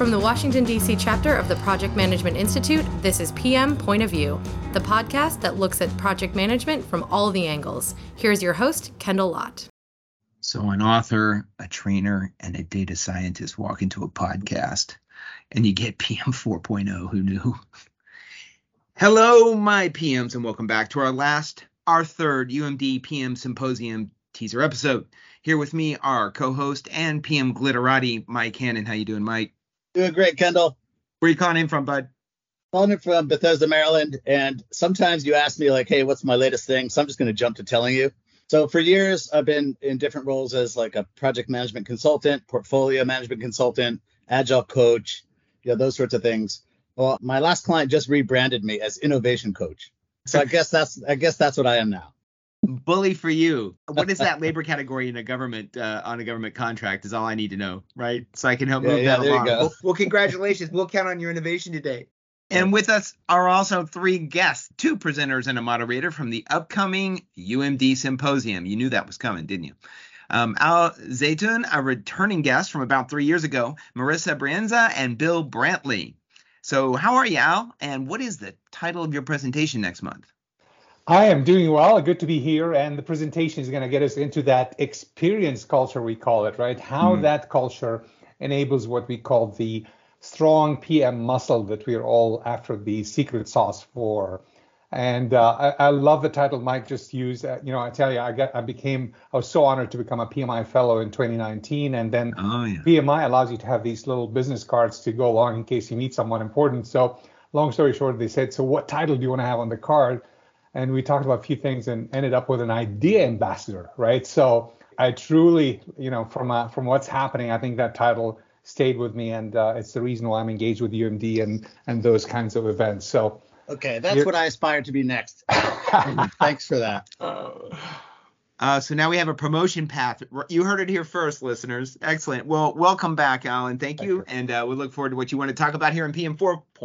From the Washington, D.C. chapter of the Project Management Institute, this is PM Point of View, the podcast that looks at project management from all the angles. Here's your host, Kendall Lott. So an author, a trainer, and a data scientist walk into a podcast, and you get PM 4.0. Who knew? Hello, my PMs, and welcome back to our third UMD PM Symposium teaser episode. Here with me are co-host and PM Glitterati, Mike Hannon. How you doing, Mike? Doing great, Kendall. Where you calling in from, bud? Calling in from Bethesda, Maryland. And sometimes you ask me like, hey, what's my latest thing? So I'm just going to jump to telling you. So for years, I've been in different roles as like a project management consultant, portfolio management consultant, agile coach, those sorts of things. Well, my last client just rebranded me as innovation coach. So I guess that's what I am now. Bully for you. What is that labor category in a government on a government contract is all I need to know, right? So I can help move that along. You go. Well, congratulations. We'll count on your innovation today. And with us are also three guests, two presenters and a moderator from the upcoming UMD Symposium. You knew that was coming, didn't you? Al Zaytun, a returning guest from about 3 years ago, Marissa Brienza, and Bill Brantley. So how are you, Al? And what is the title of your presentation next month? I am doing well. Good to be here. And the presentation is going to get us into that experience culture, we call it, right? How that culture enables what we call the strong PM muscle that we're all after the secret sauce for. And I love the title Mike just used. I tell you, I was so honored to become a PMI fellow in 2019. And then PMI allows you to have these little business cards to go along in case you meet someone important. So long story short, they said, so what title do you want to have on the card? And we talked about a few things and ended up with an idea ambassador, right? So I truly, from what's happening, I think that title stayed with me, and it's the reason why I'm engaged with UMD and those kinds of events. So okay, that's what I aspire to be next. Thanks for that. So now we have a promotion path. You heard it here first, listeners. Excellent. Well, welcome back, Alan. Thank you. And we look forward to what you want to talk about here in PM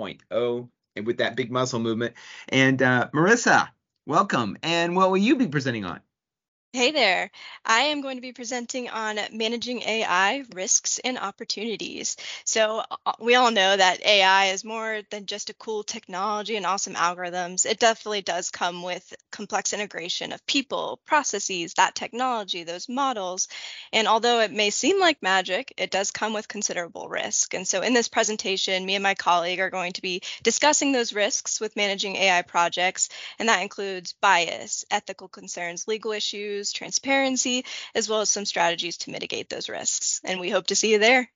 4.0 and with that big muscle movement. And Marissa, welcome. And what will you be presenting on? Hey there. I am going to be presenting on managing AI risks and opportunities. So we all know that AI is more than just a cool technology and awesome algorithms. It definitely does come with complex integration of people, processes, that technology, those models. And although it may seem like magic, it does come with considerable risk. And so in this presentation, me and my colleague are going to be discussing those risks with managing AI projects. And that includes bias, ethical concerns, legal issues, transparency, as well as some strategies to mitigate those risks. And we hope to see you there.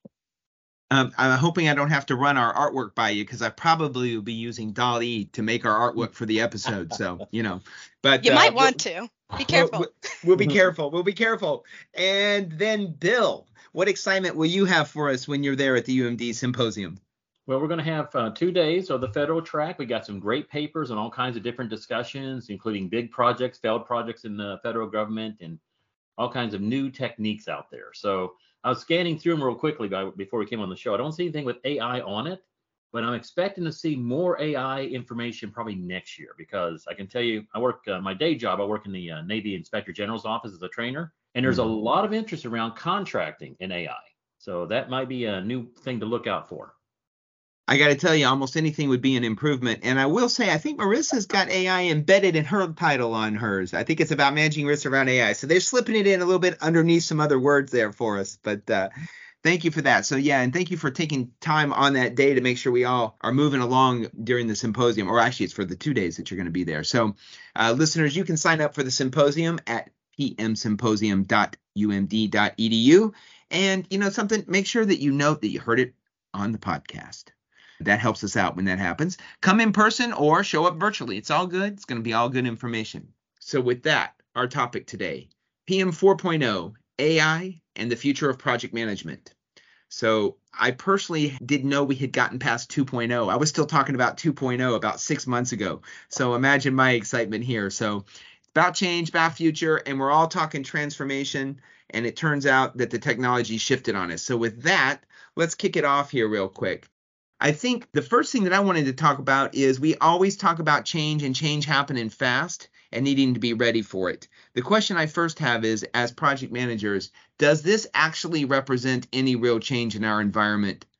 I'm hoping I don't have to run our artwork by you because I probably will be using DALL-E to make our artwork for the episode. So, but you might want to be careful. We'll be careful. We'll be careful. And then Bill, what excitement will you have for us when you're there at the UMD Symposium? Well, we're going to have 2 days of the federal track. We got some great papers and all kinds of different discussions, including big projects, failed projects in the federal government, and all kinds of new techniques out there. So I was scanning through them real quickly before we came on the show. I don't see anything with AI on it, but I'm expecting to see more AI information probably next year because I can tell you, I work my day job. I work in the Navy Inspector General's office as a trainer, and there's a lot of interest around contracting in AI. So that might be a new thing to look out for. I got to tell you, almost anything would be an improvement. And I will say, I think Marissa's got AI embedded in her title on hers. I think it's about managing risks around AI. So they're slipping it in a little bit underneath some other words there for us. But thank you for that. So, yeah, and thank you for taking time on that day to make sure we all are moving along during the symposium. Or actually, it's for the 2 days that you're going to be there. So, listeners, you can sign up for the symposium at pmsymposium.umd.edu. And, something, make sure that you note that you heard it on the podcast. That helps us out when that happens. Come in person or show up virtually. It's all good. It's going to be all good information. So with that, our topic today, PM 4.0, AI and the future of project management. So I personally didn't know we had gotten past 2.0. I was still talking about 2.0 about 6 months ago. So imagine my excitement here. So it's about change, about future, and we're all talking transformation. And it turns out that the technology shifted on us. So with that, let's kick it off here real quick. I think the first thing that I wanted to talk about is we always talk about change and change happening fast and needing to be ready for it. The question I first have is, as project managers, does this actually represent any real change in our environment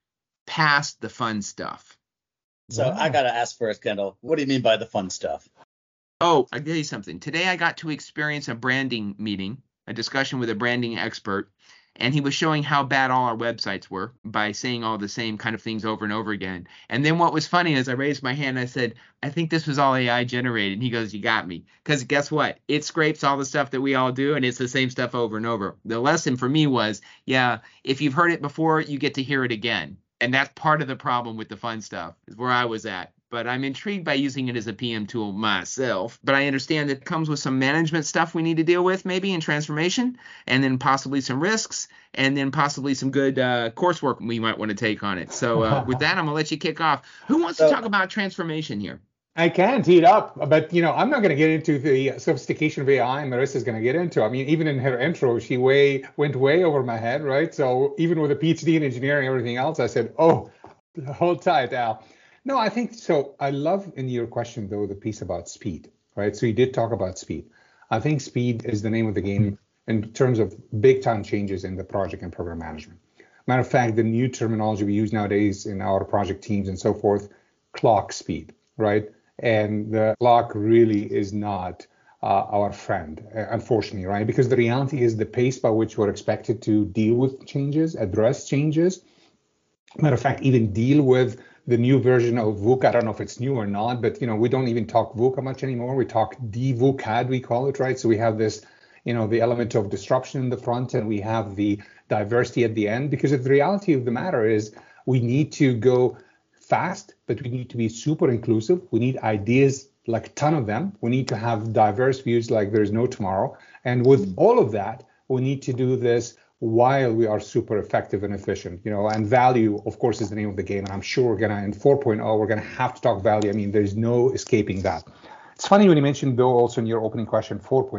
past the fun stuff. So Wow. I got to ask first, Kendall, what do you mean by the fun stuff? Oh, I'll tell you something. Today I got to experience a branding meeting, a discussion with a branding expert, and he was showing how bad all our websites were by saying all the same kind of things over and over again. And then what was funny is I raised my hand and I said, I think this was all AI generated. And he goes, you got me. Because guess what? It scrapes all the stuff that we all do, and it's the same stuff over and over. The lesson for me was, yeah, if you've heard it before, you get to hear it again. And that's part of the problem with the fun stuff, is where I was at. But I'm intrigued by using it as a PM tool myself. But I understand that it comes with some management stuff we need to deal with, maybe in transformation, and then possibly some risks, and then possibly some good coursework we might want to take on it. So with that, I'm going to let you kick off. Who wants to talk about transformation here? I can tee it up, but I'm not going to get into the sophistication of AI, and Marissa's going to get into. I mean, even in her intro, she went way over my head, right? So even with a PhD in engineering and everything else, I said, "Oh, hold tight, Al." No, I think so. I love in your question though the piece about speed, right? So you did talk about speed. I think speed is the name of the game in terms of big time changes in the project and program management. Matter of fact, the new terminology we use nowadays in our project teams and so forth, clock speed, right? And the clock really is not our friend, unfortunately, right? Because the reality is the pace by which we're expected to deal with changes, address changes, matter of fact, even deal with the new version of VUCA. I don't know if it's new or not, but we don't even talk VUCA much anymore. We talk DVUCAD, we call it, right? So we have this, the element of disruption in the front, and we have the diversity at the end. Because the reality of the matter is we need to go fast, but we need to be super inclusive. We need ideas, like a ton of them. We need to have diverse views like there's no tomorrow. And with all of that, we need to do this while we are super effective and efficient, and value, of course, is the name of the game. And I'm sure in 4.0, we're going to have to talk value. I mean, there's no escaping that. It's funny when you mentioned, Bill, also in your opening question,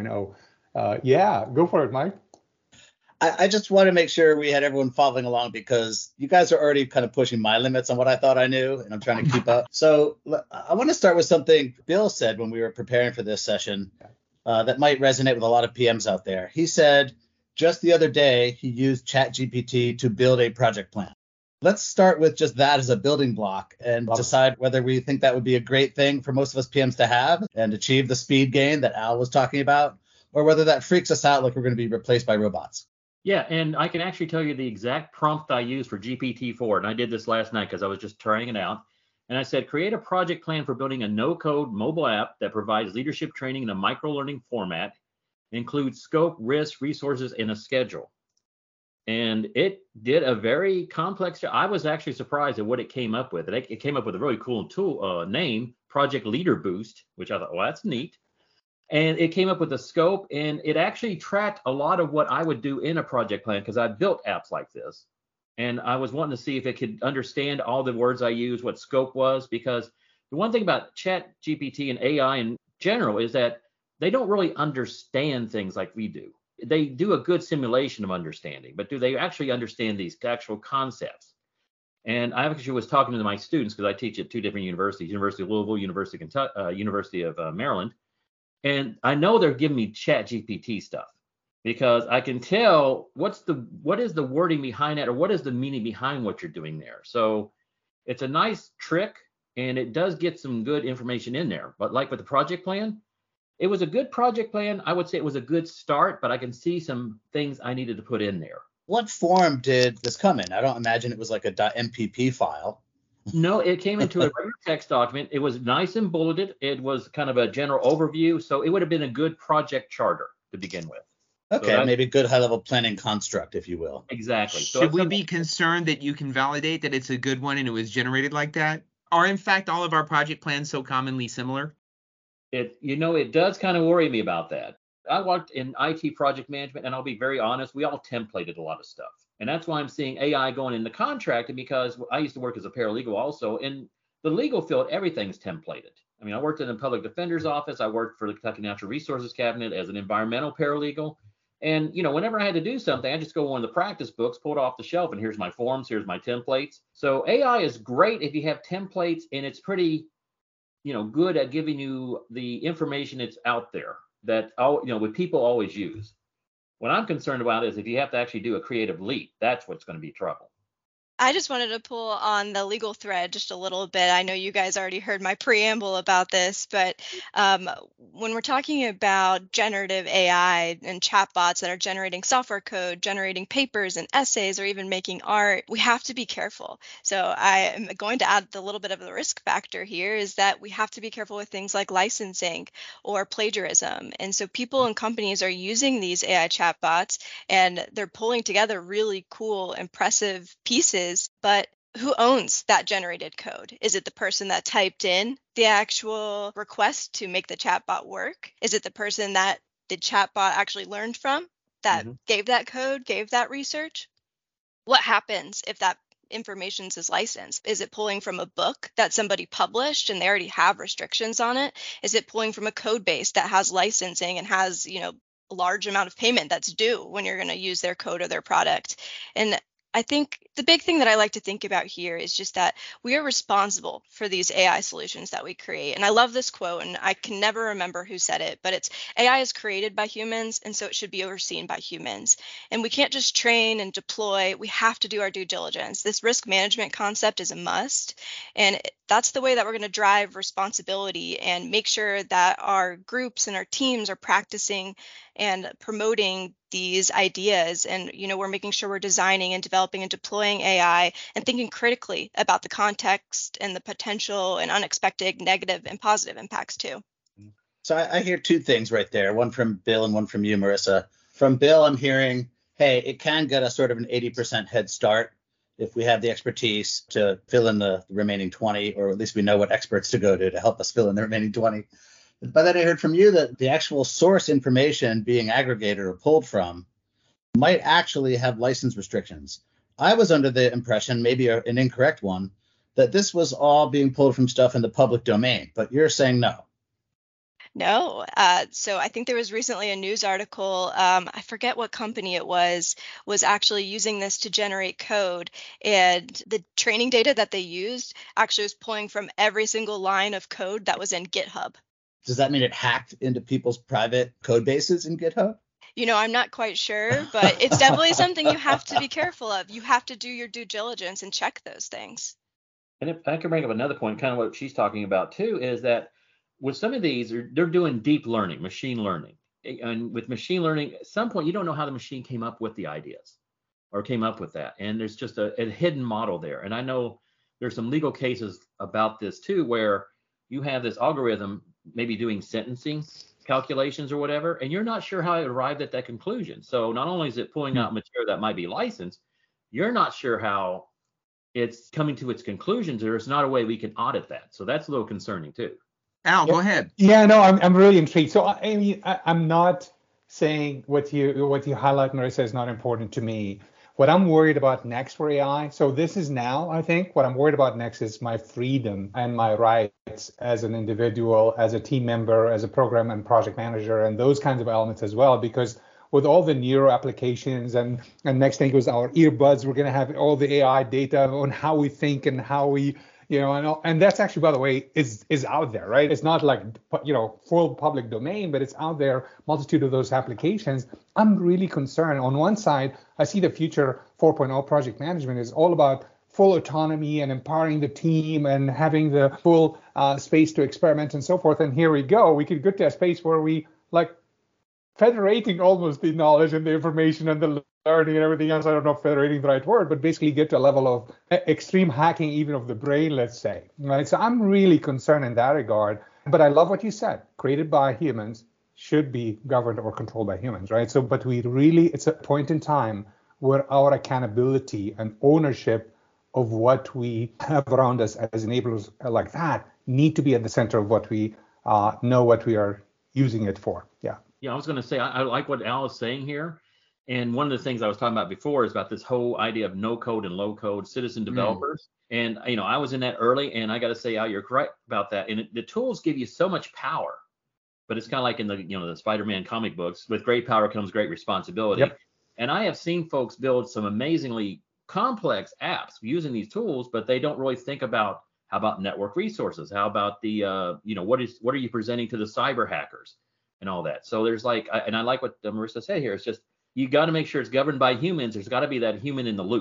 4.0. Yeah, go for it, Mike. I just want to make sure we had everyone following along, because you guys are already kind of pushing my limits on what I thought I knew, and I'm trying to keep up. So I want to start with something Bill said when we were preparing for this session that might resonate with a lot of PMs out there. He said, just the other day, he used ChatGPT to build a project plan. Let's start with just that as a building block and decide whether we think that would be a great thing for most of us PMs to have and achieve the speed gain that Al was talking about, or whether that freaks us out like we're going to be replaced by robots. Yeah, and I can actually tell you the exact prompt I used for GPT-4, and I did this last night because I was just trying it out. And I said, create a project plan for building a no-code mobile app that provides leadership training in a micro-learning format, includes scope, risk, resources, and a schedule. And it did a very complex job. I was actually surprised at what it came up with. It came up with a really cool tool name, Project Leader Boost, which I thought, well, that's neat. And it came up with a scope, and it actually tracked a lot of what I would do in a project plan, because I built apps like this. And I was wanting to see if it could understand all the words I use, what scope was, because the one thing about ChatGPT and AI in general is that they don't really understand things like we do. They do a good simulation of understanding, but do they actually understand these actual concepts? And I actually was talking to my students, because I teach at two different universities, University of Louisville, University of Kentucky, University of Maryland. And I know they're giving me ChatGPT stuff, because I can tell what is the wording behind that, or what is the meaning behind what you're doing there. So it's a nice trick, and it does get some good information in there. But like with the project plan, it was a good project plan. I would say it was a good start, but I can see some things I needed to put in there. What form did this come in? I don't imagine it was like a .mpp file. No, it came into a regular text document. It was nice and bulleted. It was kind of a general overview. So it would have been a good project charter to begin with. Okay, so maybe good high-level planning construct, if you will. Exactly. So should we be concerned that you can validate that it's a good one and it was generated like that? Are, in fact, all of our project plans so commonly similar? It does kind of worry me about that. I worked in IT project management, and I'll be very honest, we all templated a lot of stuff. And that's why I'm seeing AI going into contracting, because I used to work as a paralegal also. In the legal field, everything's templated. I mean, I worked in a public defender's office. I worked for the Kentucky Natural Resources Cabinet as an environmental paralegal. And, whenever I had to do something, I just go one of the practice books, pull it off the shelf, and here's my forms, here's my templates. So AI is great if you have templates, and it's pretty good at giving you the information that's out there that what people always use. What I'm concerned about is if you have to actually do a creative leap, that's what's going to be trouble. I just wanted to pull on the legal thread just a little bit. I know you guys already heard my preamble about this, but when we're talking about generative AI and chatbots that are generating software code, generating papers and essays, or even making art, we have to be careful. So I am going to add a little bit of the risk factor here is that we have to be careful with things like licensing or plagiarism. And so people and companies are using these AI chatbots and they're pulling together really cool, impressive pieces. But who owns that generated code? Is it the person that typed in the actual request to make the chatbot work? Is it the person that the chatbot actually learned from, that gave that code, gave that research? What happens if that information is licensed? Is it pulling from a book that somebody published and they already have restrictions on it? Is it pulling from a code base that has licensing and has, a large amount of payment that's due when you're going to use their code or their product? And I think the big thing that I like to think about here is just that we are responsible for these AI solutions that we create. And I love this quote, and I can never remember who said it, but it's AI is created by humans, and so it should be overseen by humans. And we can't just train and deploy. We have to do our due diligence. This risk management concept is a must. And that's the way that we're going to drive responsibility and make sure that our groups and our teams are practicing and promoting these ideas. And, we're making sure we're designing and developing and deploying AI and thinking critically about the context and the potential and unexpected negative and positive impacts too. So I hear two things right there, one from Bill and one from you, Marissa. From Bill, I'm hearing, hey, it can get us sort of an 80% head start if we have the expertise to fill in the remaining 20, or at least we know what experts to go to help us fill in the remaining 20. But then I heard from you that the actual source information being aggregated or pulled from might actually have license restrictions. I was under the impression, maybe an incorrect one, that this was all being pulled from stuff in the public domain, but you're saying no. No. So I think there was recently a news article, I forget what company it was actually using this to generate code. And the training data that they used actually was pulling from every single line of code that was in GitHub. Does that mean it hacked into people's private code bases in GitHub? I'm not quite sure, but it's definitely something you have to be careful of. You have to do your due diligence and check those things. And if I can bring up another point, kind of what she's talking about too, is that with some of these, they're doing deep learning, machine learning. And with machine learning, at some point, you don't know how the machine came up with the ideas or came up with that. And there's just a hidden model there. And I know there's some legal cases about this too, where you have this algorithm maybe doing sentencing calculations or whatever, and you're not sure how it arrived at that conclusion. So not only is it pulling out material that might be licensed, you're not sure how it's coming to its conclusions. There's not a way we can audit that. So that's a little concerning too. Al, go ahead. Yeah, no, I'm really intrigued. So I'm not saying what you highlight, Marissa, is not important to me. What I'm worried about next for AI, so this is now, I think, what I'm worried about next is my freedom and my rights as an individual, as a team member, as a program and project manager, and those kinds of elements as well, because with all the neuro applications and next thing was our earbuds, we're going to have all the AI data on how we think and how we, and that's actually, by the way, is out there, right? It's not like, full public domain, but it's out there, multitude of those applications. I'm really concerned. On one side, I see the future 4.0 project management is all about full autonomy and empowering the team and having the full space to experiment and so forth. And here we go. We could get to a space where we federating almost the knowledge and the information and the learning and everything else. I don't know if federating is the right word, but basically get to a level of extreme hacking even of the brain, let's say. Right? So I'm really concerned in that regard. But I love what you said. Created by humans should be governed or controlled by humans, right? So, but it's a point in time where our accountability and ownership of what we have around us as enablers like that need to be at the center of what we know what we are using it for. Yeah. Yeah, I was going to say, I like what Al is saying here. And one of the things I was talking about before is about this whole idea of no code and low code citizen developers. And, I was in that early, and I got to say, Al, you're correct about that. And the tools give you so much power, but it's kind of like in the Spider-Man comic books, with great power comes great responsibility. Yep. And I have seen folks build some amazingly complex apps using these tools, but they don't really think about how about network resources? How about the, what are you presenting to the cyber hackers and all that? So there's and I like what Marissa said here. It's just, you got to make sure it's governed by humans. There's got to be that human in the loop.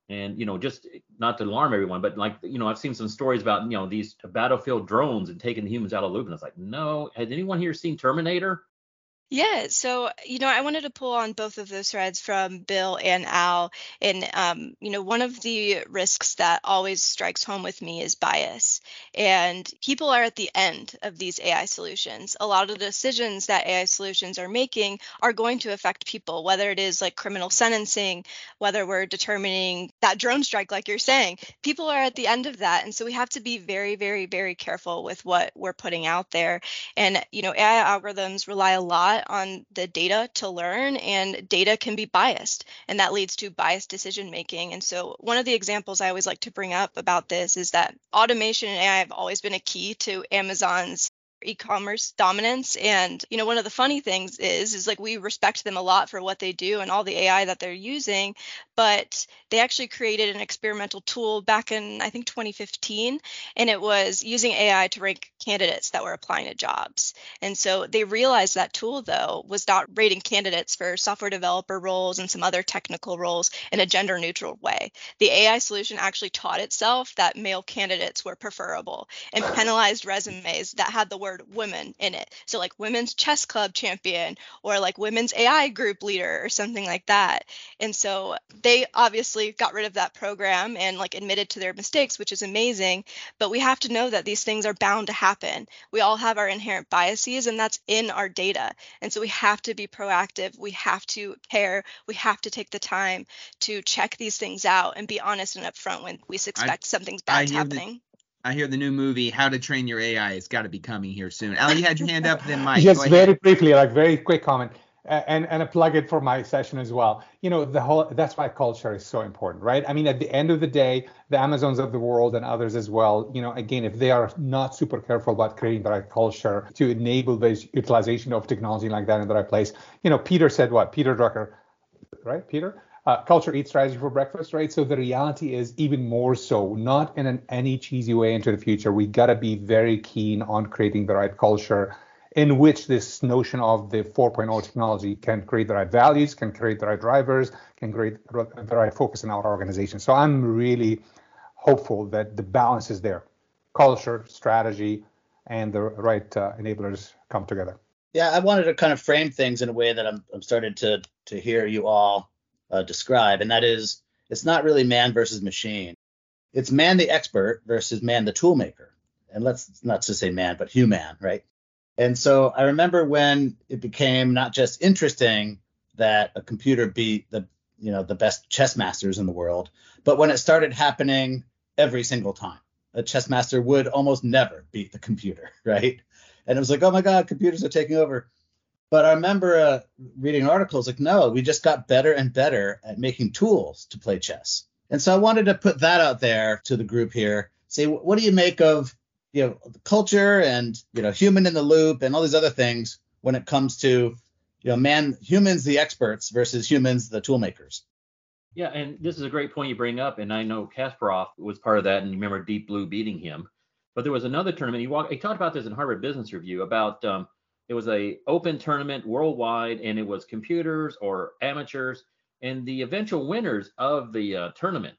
And, just not to alarm everyone, but I've seen some stories about, these battlefield drones and taking the humans out of the loop. And it's like, no, has anyone here seen Terminator? Yeah, so I wanted to pull on both of those threads from Bill and Al, and one of the risks that always strikes home with me is bias, and people are at the end of these AI solutions. A lot of the decisions that AI solutions are making are going to affect people, whether it is like criminal sentencing, whether we're determining that drone strike, like you're saying. People are at the end of that, and so we have to be very, very, very careful with what we're putting out there. And AI algorithms rely a lot on the data to learn, and data can be biased, and that leads to biased decision making. And so one of the examples I always like to bring up about this is that automation and AI have always been a key to Amazon's e-commerce dominance. And one of the funny things is like we respect them a lot for what they do and all the AI that they're using, but they actually created an experimental tool back in, I think, 2015, and it was using AI to rank candidates that were applying to jobs. And so they realized that tool, though, was not rating candidates for software developer roles and some other technical roles in a gender neutral way. The AI solution actually taught itself that male candidates were preferable and penalized resumes that had the word women in it. So like women's chess club champion or like women's AI group leader or something like that. And so they obviously got rid of that program and like admitted to their mistakes, which is amazing. But we have to know that these things are bound to happen. We all have our inherent biases, and that's in our data. And so we have to be proactive. We have to care. We have to take the time to check these things out and be honest and upfront when we suspect something's bad's happening. I hear the new movie, How to Train Your AI, has got to be coming here soon. Al, you had your hand up, then Mike. Just very briefly, like very quick comment, and a plug it for my session as well. That's why culture is so important, right? I mean, at the end of the day, the Amazons of the world and others as well, again, if they are not super careful about creating the right culture to enable the utilization of technology like that in the right place, Peter said what? Peter Drucker, right? Peter? Culture eats strategy for breakfast, right? So the reality is even more so, not in any cheesy way into the future. We got to be very keen on creating the right culture in which this notion of the 4.0 technology can create the right values, can create the right drivers, can create the right focus in our organization. So I'm really hopeful that the balance is there. Culture, strategy, and the right enablers come together. Yeah, I wanted to kind of frame things in a way that I'm starting to hear you all describe, and that is, it's not really man versus machine. It's man the expert versus man the tool maker. And let's not just say man, but human, right? And so I remember when it became not just interesting that a computer beat the best chess masters in the world, but when it started happening every single time. A chess master would almost never beat the computer, right? And it was like, oh my God, computers are taking over. But I remember reading articles like, no, we just got better and better at making tools to play chess. And so I wanted to put that out there to the group here. Say, what do you make of, the culture and, human in the loop and all these other things when it comes to, humans, the experts versus humans, the tool makers? Yeah, and this is a great point you bring up. And I know Kasparov was part of that. And you remember Deep Blue beating him. But there was another tournament. He talked about this in Harvard Business Review about it was a open tournament worldwide, and it was computers or amateurs. And the eventual winners of the tournament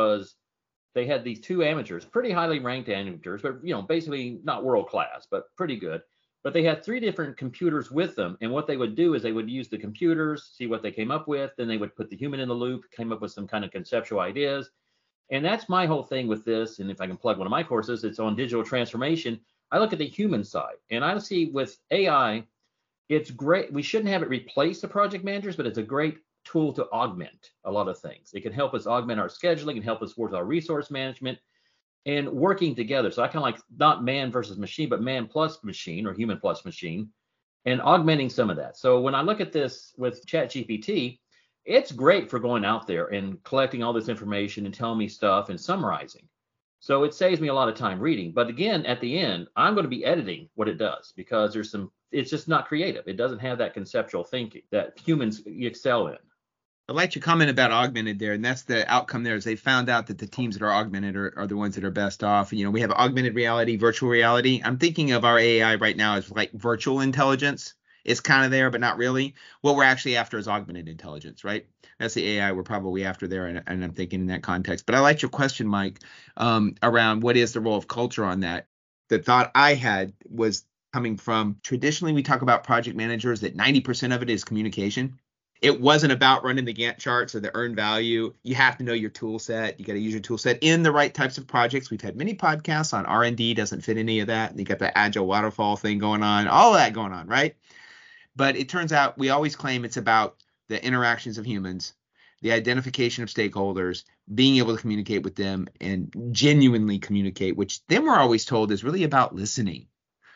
they had these two amateurs, pretty highly ranked amateurs, but basically not world class, but pretty good. But they had three different computers with them, and what they would do is they would use the computers, see what they came up with, then they would put the human in the loop, came up with some kind of conceptual ideas. And that's my whole thing with this. And if I can plug one of my courses, it's on digital transformation. I look at the human side, and I see with AI, it's great. We shouldn't have it replace the project managers, but it's a great tool to augment a lot of things. It can help us augment our scheduling and help us with our resource management and working together. So I kind of like not man versus machine, but man plus machine or human plus machine, and augmenting some of that. So when I look at this with ChatGPT, it's great for going out there and collecting all this information and telling me stuff and summarizing. So it saves me a lot of time reading. But again, at the end, I'm going to be editing what it does because it's just not creative. It doesn't have that conceptual thinking that humans excel in. I liked your comment about augmented there, and that's the outcome there is they found out that the teams that are augmented are the ones that are best off. We have augmented reality, virtual reality. I'm thinking of our AI right now as like virtual intelligence. It's kind of there, but not really. What we're actually after is augmented intelligence, right? That's the AI we're probably after there, and I'm thinking in that context. But I liked your question, Mike, around what is the role of culture on that. The thought I had was coming from, traditionally we talk about project managers that 90% of it is communication. It wasn't about running the Gantt charts or the earned value. You have to know your tool set. You got to use your tool set in the right types of projects. We've had many podcasts on R&D, doesn't fit any of that. You got the agile waterfall thing going on, all of that going on, right? But it turns out we always claim it's about the interactions of humans, the identification of stakeholders, being able to communicate with them and genuinely communicate, which then we're always told is really about listening.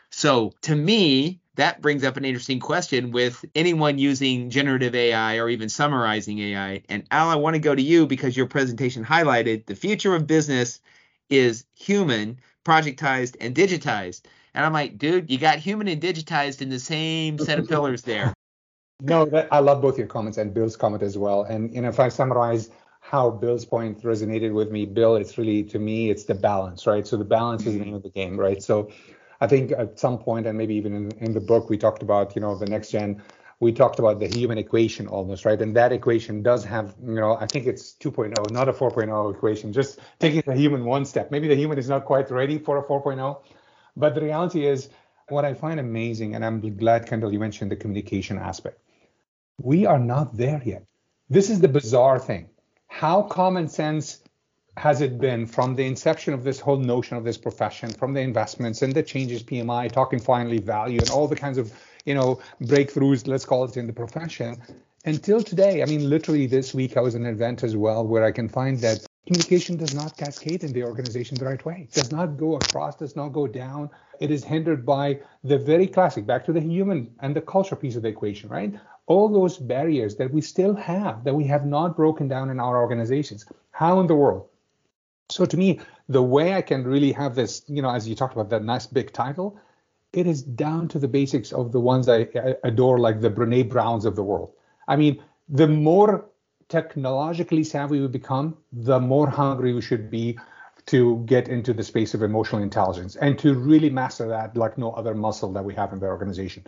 So to me, that brings up an interesting question with anyone using generative AI or even summarizing AI. And Al, I want to go to you because your presentation highlighted the future of business is human, projectized, and digitized. And I'm like, dude, you got human and digitized in the same set of pillars there. No, I love both your comments and Bill's comment as well. And if I summarize how Bill's point resonated with me, Bill, it's really, to me, it's the balance, right? So the balance is the name of the game, right? So I think at some point, and maybe even in the book, we talked about, the next gen, we talked about the human equation almost, right? And that equation does have, I think it's 2.0, not a 4.0 equation, just taking the human one step. Maybe the human is not quite ready for a 4.0, but the reality is what I find amazing, and I'm glad, Kendall, you mentioned the communication aspect. We are not there yet. This is the bizarre thing. How common sense has it been from the inception of this whole notion of this profession, from the investments and the changes, PMI, talking finally value and all the kinds of, breakthroughs, let's call it, in the profession, until today? I mean, literally this week I was at an event as well where I can find that communication does not cascade in the organization the right way. It does not go across, does not go down. It is hindered by the very classic, back to the human and the culture piece of the equation, right? All those barriers that we still have, that we have not broken down in our organizations. How in the world? So to me, the way I can really have this, as you talked about that nice big title, it is down to the basics of the ones I adore, like the Brene Browns of the world. I mean, the more technologically savvy we become, the more hungry we should be to get into the space of emotional intelligence and to really master that like no other muscle that we have in the organization.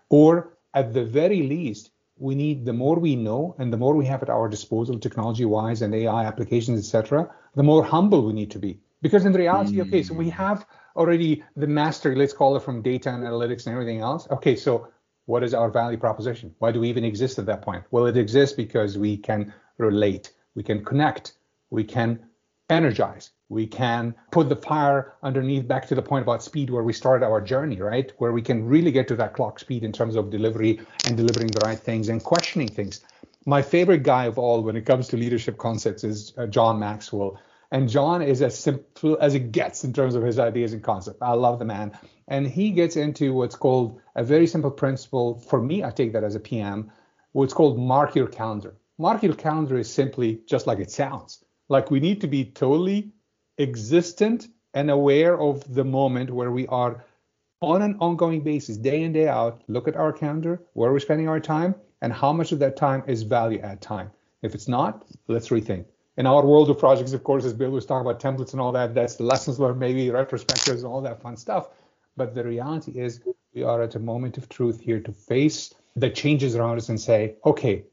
Or at the very least, we need, the more we know and the more we have at our disposal technology-wise and AI applications, etc., the more humble we need to be. Because in reality, okay, so we have already the mastery, let's call it, from data and analytics and everything else. Okay, so what is our value proposition? Why do we even exist at that point? Well, it exists because we can relate, we can connect, we can energize, we can put the fire underneath, back to the point about speed where we started our journey, right? Where we can really get to that clock speed in terms of delivery and delivering the right things and questioning things. My favorite guy of all when it comes to leadership concepts is John Maxwell. And John is as simple as it gets in terms of his ideas and concepts. I love the man. And he gets into what's called a very simple principle. For me, I take that as a PM, what's called mark your calendar. Mark your calendar is simply just like it sounds. Like we need to be totally existent and aware of the moment where we are on an ongoing basis, day in, day out, look at our calendar, where we're spending our time, and how much of that time is value add time. If it's not, let's rethink. In our world of projects, of course, as Bill was talking about templates and all that, that's the lessons learned, maybe retrospectives and all that fun stuff. But the reality is we are at a moment of truth here to face the changes around us and say, okay,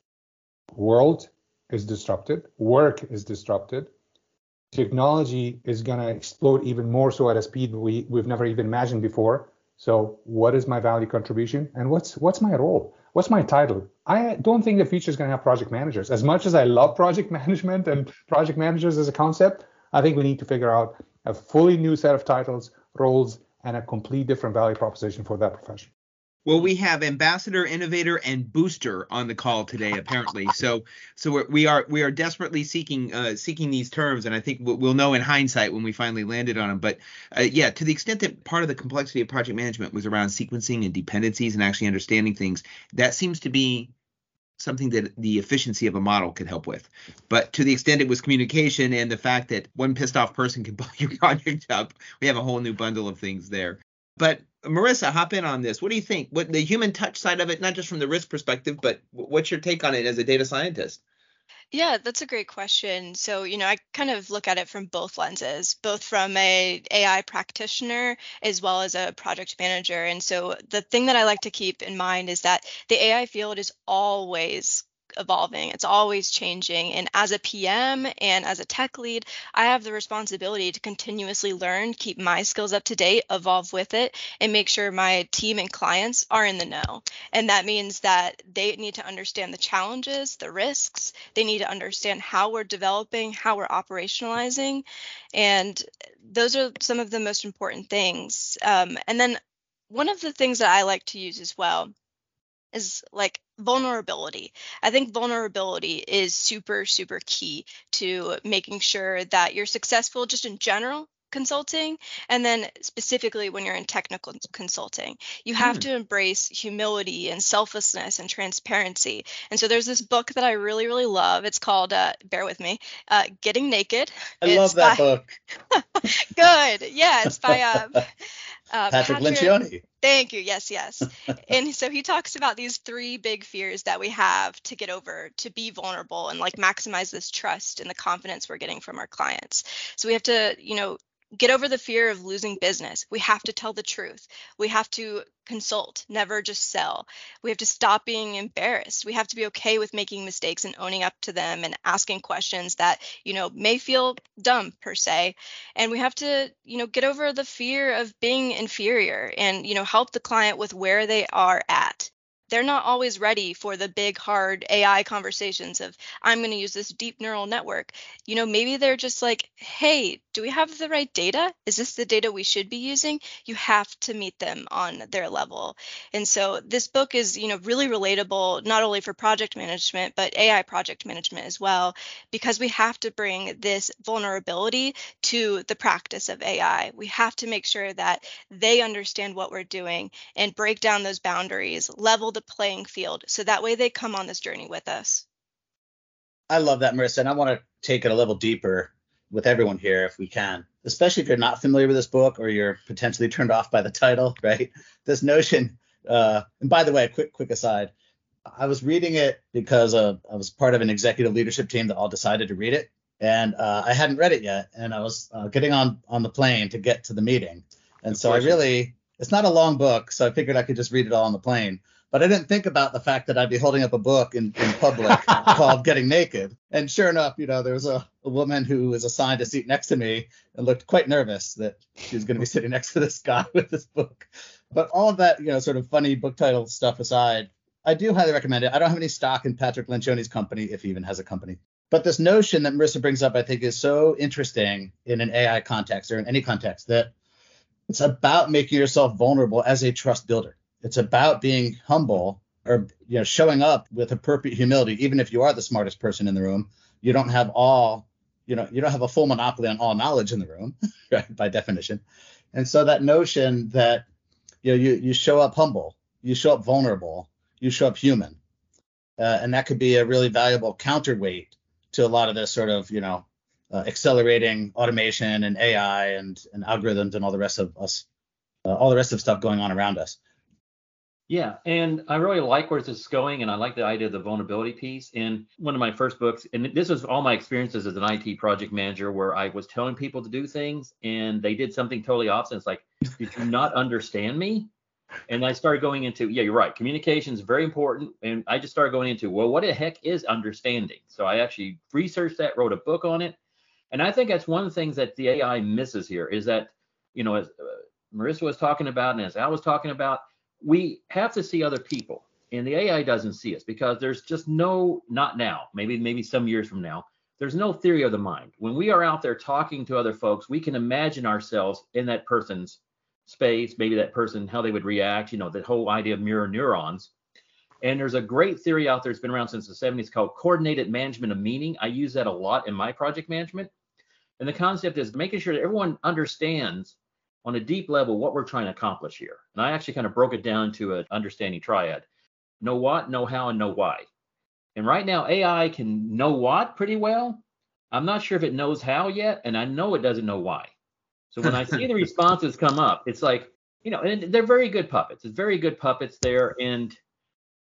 world is disrupted, work is disrupted, technology is going to explode even more so at a speed we've never even imagined before. So what is my value contribution and what's my role? What's my title? I don't think the future is going to have project managers. As much as I love project management and project managers as a concept, I think we need to figure out a fully new set of titles, roles, and a complete different value proposition for that profession. Well, we have ambassador, innovator, and booster on the call today, apparently. So we are desperately seeking these terms, and I think we'll know in hindsight when we finally landed on them. But to the extent that part of the complexity of project management was around sequencing and dependencies and actually understanding things, that seems to be something that the efficiency of a model could help with. But to the extent it was communication and the fact that one pissed off person can blow your project up, we have a whole new bundle of things there. But Marissa, hop in on this. What do you think? What the human touch side of it, not just from the risk perspective, but what's your take on it as a data scientist? Yeah, that's a great question. So, I kind of look at it from both lenses, both from a AI practitioner as well as a project manager. And so the thing that I like to keep in mind is that the AI field is always evolving. It's always changing. And as a PM and as a tech lead, I have the responsibility to continuously learn, keep my skills up to date, evolve with it, and make sure my team and clients are in the know. And that means that they need to understand the challenges, the risks. They need to understand how we're developing, how we're operationalizing. And those are some of the most important things. And then one of the things that I like to use as well is like vulnerability. I think vulnerability is super, super key to making sure that you're successful just in general consulting, and then specifically when you're in technical consulting. You have to embrace humility and selflessness and transparency. And so there's this book that I really, really love. It's called, bear with me, Getting Naked. I love that book. Good. Yeah, it's by Patrick Lencioni. Thank you. Yes, yes. And so he talks about these 3 big fears that we have to get over, to be vulnerable and like maximize this trust and the confidence we're getting from our clients. So we have to, get over the fear of losing business. We have to tell the truth. We have to consult, never just sell. We have to stop being embarrassed. We have to be okay with making mistakes and owning up to them and asking questions that, may feel dumb per se. And we have to, get over the fear of being inferior and, help the client with where they are at. They're not always ready for the big, hard AI conversations of, I'm going to use this deep neural network. Maybe they're just like, hey, do we have the right data? Is this the data we should be using? You have to meet them on their level. And so this book is, really relatable, not only for project management, but AI project management as well, because we have to bring this vulnerability to the practice of AI. We have to make sure that they understand what we're doing and break down those boundaries, level the playing field, so that way they come on this journey with us. I love that, Marissa, and I want to take it a little deeper with everyone here if we can, especially if you're not familiar with this book or you're potentially turned off by the title, right? This notion, and by the way, quick aside, I was reading it because I was part of an executive leadership team that all decided to read it, and I hadn't read it yet, and I was getting on the plane to get to the meeting, and so it's not a long book, so I figured I could just read it all on the plane. But I didn't think about the fact that I'd be holding up a book in public called Getting Naked. And sure enough, there was a woman who was assigned a seat next to me and looked quite nervous that she was going to be sitting next to this guy with this book. But all of that, sort of funny book title stuff aside, I do highly recommend it. I don't have any stock in Patrick Lencioni's company, if he even has a company. But this notion that Marissa brings up, I think, is so interesting in an AI context or in any context, that it's about making yourself vulnerable as a trust builder. It's about being humble or showing up with appropriate humility, even if you are the smartest person in the room. You don't have you don't have a full monopoly on all knowledge in the room, right, by definition. And so that notion that you show up humble, you show up vulnerable, you show up human, and that could be a really valuable counterweight to a lot of this sort of accelerating automation and AI and algorithms and all the rest of us, all the rest of stuff going on around us. Yeah, and I really like where this is going, and I like the idea of the vulnerability piece. In one of my first books, and this was all my experiences as an IT project manager, where I was telling people to do things, and they did something totally opposite. It's like, did you not understand me? And I started going into, yeah, you're right, communication is very important, and I just started going into, well, what the heck is understanding? So I actually researched that, wrote a book on it, and I think that's one of the things that the AI misses here is that, as Marissa was talking about, and as Al was talking about, we have to see other people, and the AI doesn't see us because there's just not now, maybe some years from now, there's no theory of the mind. When we are out there talking to other folks, we can imagine ourselves in that person's space, maybe that person, how they would react, the whole idea of mirror neurons. And there's a great theory out there, it's been around since the 70s, called coordinated management of meaning. I use that a lot in my project management. And the concept is making sure that everyone understands on a deep level what we're trying to accomplish here. And I actually kind of broke it down to an understanding triad: know what, know how, and know why. And right now, AI can know what pretty well. I'm not sure if it knows how yet, and I know it doesn't know why. So when I see the responses come up, it's like, and they're very good puppets. It's very good puppets there. And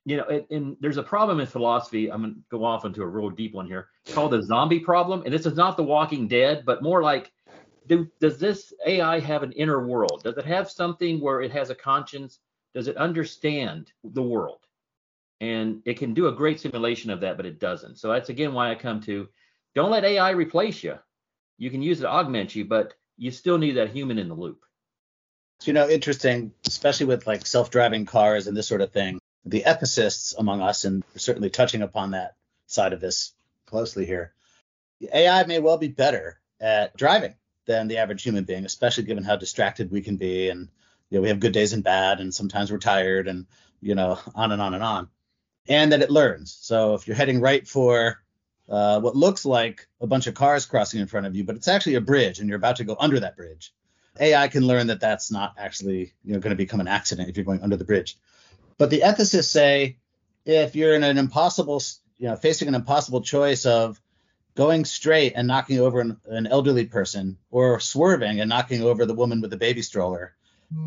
And there's a problem in philosophy. I'm going to go off into a real deep one here, called the zombie problem. And this is not The Walking Dead, but more like, does this AI have an inner world? Does it have something where it has a conscience? Does it understand the world? And it can do a great simulation of that, but it doesn't. So that's, again, why I come to, don't let AI replace you. You can use it to augment you, but you still need that human in the loop. So, interesting, especially with like self-driving cars and this sort of thing, the ethicists among us, and we're certainly touching upon that side of this closely here, AI may well be better at driving than the average human being, especially given how distracted we can be. And, we have good days and bad, and sometimes we're tired, and, on and on and on. And that it learns. So if you're heading right for what looks like a bunch of cars crossing in front of you, but it's actually a bridge and you're about to go under that bridge, AI can learn that that's not actually going to become an accident if you're going under the bridge. But the ethicists say if you're in an impossible, facing an impossible choice of going straight and knocking over an elderly person, or swerving and knocking over the woman with the baby stroller,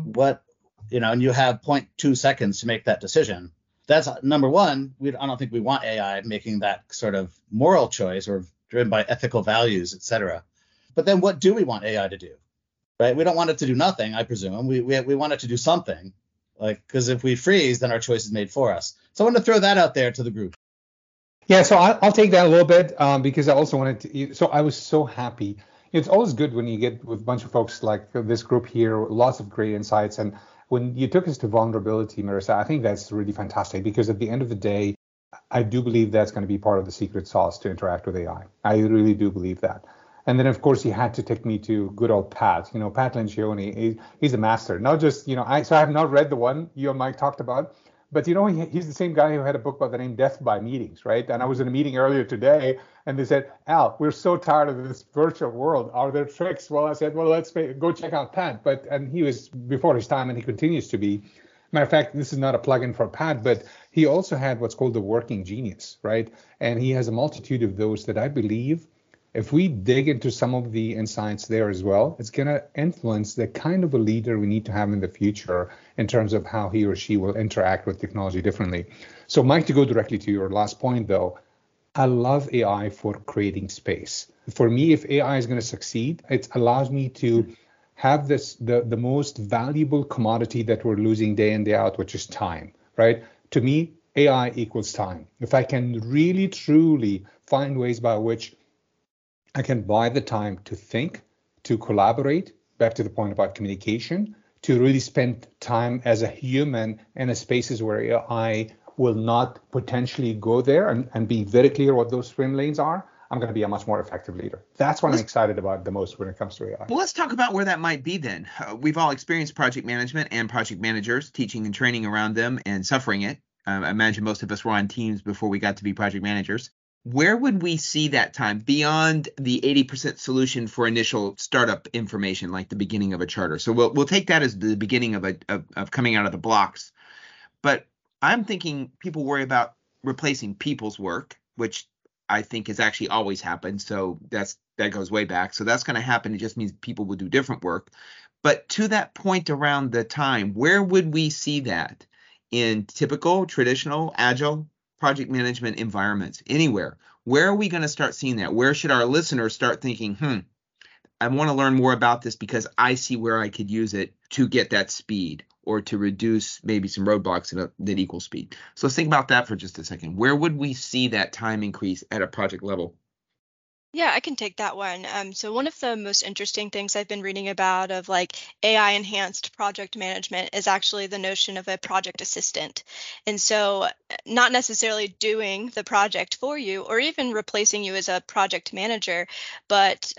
and you have 0.2 seconds to make that decision. That's number one. I don't think we want AI making that sort of moral choice or driven by ethical values, et cetera. But then what do we want AI to do? Right? We don't want it to do nothing, I presume. We want it to do something, because if we freeze, then our choice is made for us. So I want to throw that out there to the group. Yeah, so I'll take that a little bit because I also wanted to. So I was so happy. It's always good when you get with a bunch of folks like this group here, lots of great insights. And when you took us to vulnerability, Marissa, I think that's really fantastic, because at the end of the day, I do believe that's going to be part of the secret sauce to interact with AI. I really do believe that. And then, of course, you had to take me to good old Pat. Pat Lencioni, he's a master. Not just, so I have not read the one you and Mike talked about, but, he's the same guy who had a book by the name Death by Meetings, right? And I was in a meeting earlier today, and they said, Al, we're so tired of this virtual world. Are there tricks? Well, I said, well, let's go check out Pat. And he was before his time, and he continues to be. Matter of fact, this is not a plug-in for Pat, but he also had what's called the Working Genius, right? And he has a multitude of those that I believe, if we dig into some of the insights there as well, it's going to influence the kind of a leader we need to have in the future in terms of how he or she will interact with technology differently. So, Mike, to go directly to your last point, though, I love AI for creating space. For me, if AI is going to succeed, it allows me to have the most valuable commodity that we're losing day in, day out, which is time, right? To me, AI equals time. If I can really, truly find ways by which I can buy the time to think, to collaborate, back to the point about communication, to really spend time as a human in a spaces where AI will not potentially go there, and be very clear what those swim lanes are, I'm going to be a much more effective leader. That's what I'm excited about the most when it comes to AI. Well, let's talk about where that might be then. We've all experienced project management and project managers, teaching and training around them and suffering it. I imagine most of us were on teams before we got to be project managers. Where would we see that time beyond the 80% solution for initial startup information, like the beginning of a charter? So we'll take that as the beginning of coming out of the blocks. But I'm thinking people worry about replacing people's work, which I think has actually always happened. So that goes way back. So that's going to happen. It just means people will do different work. But to that point around the time, where would we see that in typical, traditional, agile project management environments? Anywhere? Where are we going to start seeing that? Where should our listeners start thinking, I want to learn more about this because I see where I could use it to get that speed, or to reduce maybe some roadblocks that equal speed. So let's think about that for just a second. Where would we see that time increase at a project level? Yeah, I can take that one. So one of the most interesting things I've been reading about of like AI enhanced project management is actually the notion of a project assistant. And so not necessarily doing the project for you or even replacing you as a project manager, but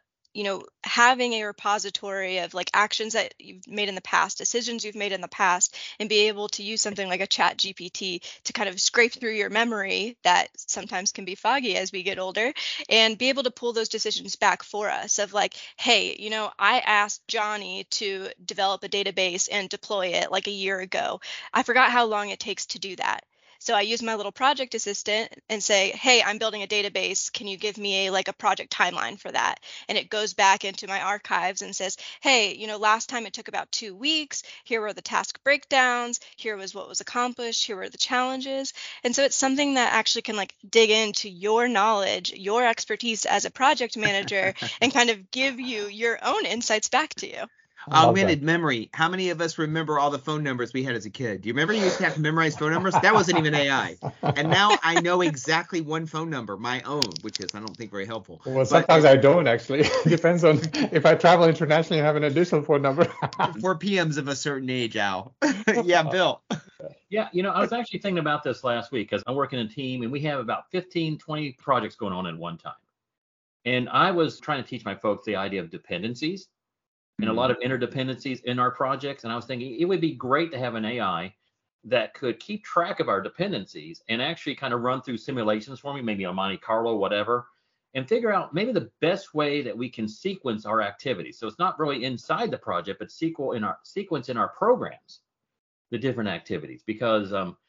having a repository of like actions that you've made in the past, decisions you've made in the past, and be able to use something like a chat GPT to kind of scrape through your memory that sometimes can be foggy as we get older, and be able to pull those decisions back for us of like, hey, I asked Johnny to develop a database and deploy it like a year ago. I forgot how long it takes to do that. So I use my little project assistant and say, hey, I'm building a database. Can you give me a project timeline for that? And it goes back into my archives and says, hey, last time it took about 2 weeks. Here were the task breakdowns. Here was what was accomplished. Here were the challenges. And so it's something that actually can dig into your knowledge, your expertise as a project manager, and kind of give you your own insights back to you. Augmented memory. How many of us remember all the phone numbers we had as a kid? Do you remember you used to have to memorize phone numbers? That wasn't even AI. And now I know exactly one phone number, my own, which is, I don't think, very helpful. Well, sometimes I don't, actually. It depends on if I travel internationally and have an additional phone number. For PMs of a certain age, Al. Yeah, Bill. Yeah, I was actually thinking about this last week because I work in a team and we have about 15, 20 projects going on at one time. And I was trying to teach my folks the idea of dependencies and a lot of interdependencies in our projects. And I was thinking it would be great to have an AI that could keep track of our dependencies and actually kind of run through simulations for me, maybe on Monte Carlo, whatever, and figure out maybe the best way that we can sequence our activities. So it's not really inside the project, but sequence in our programs, the different activities, because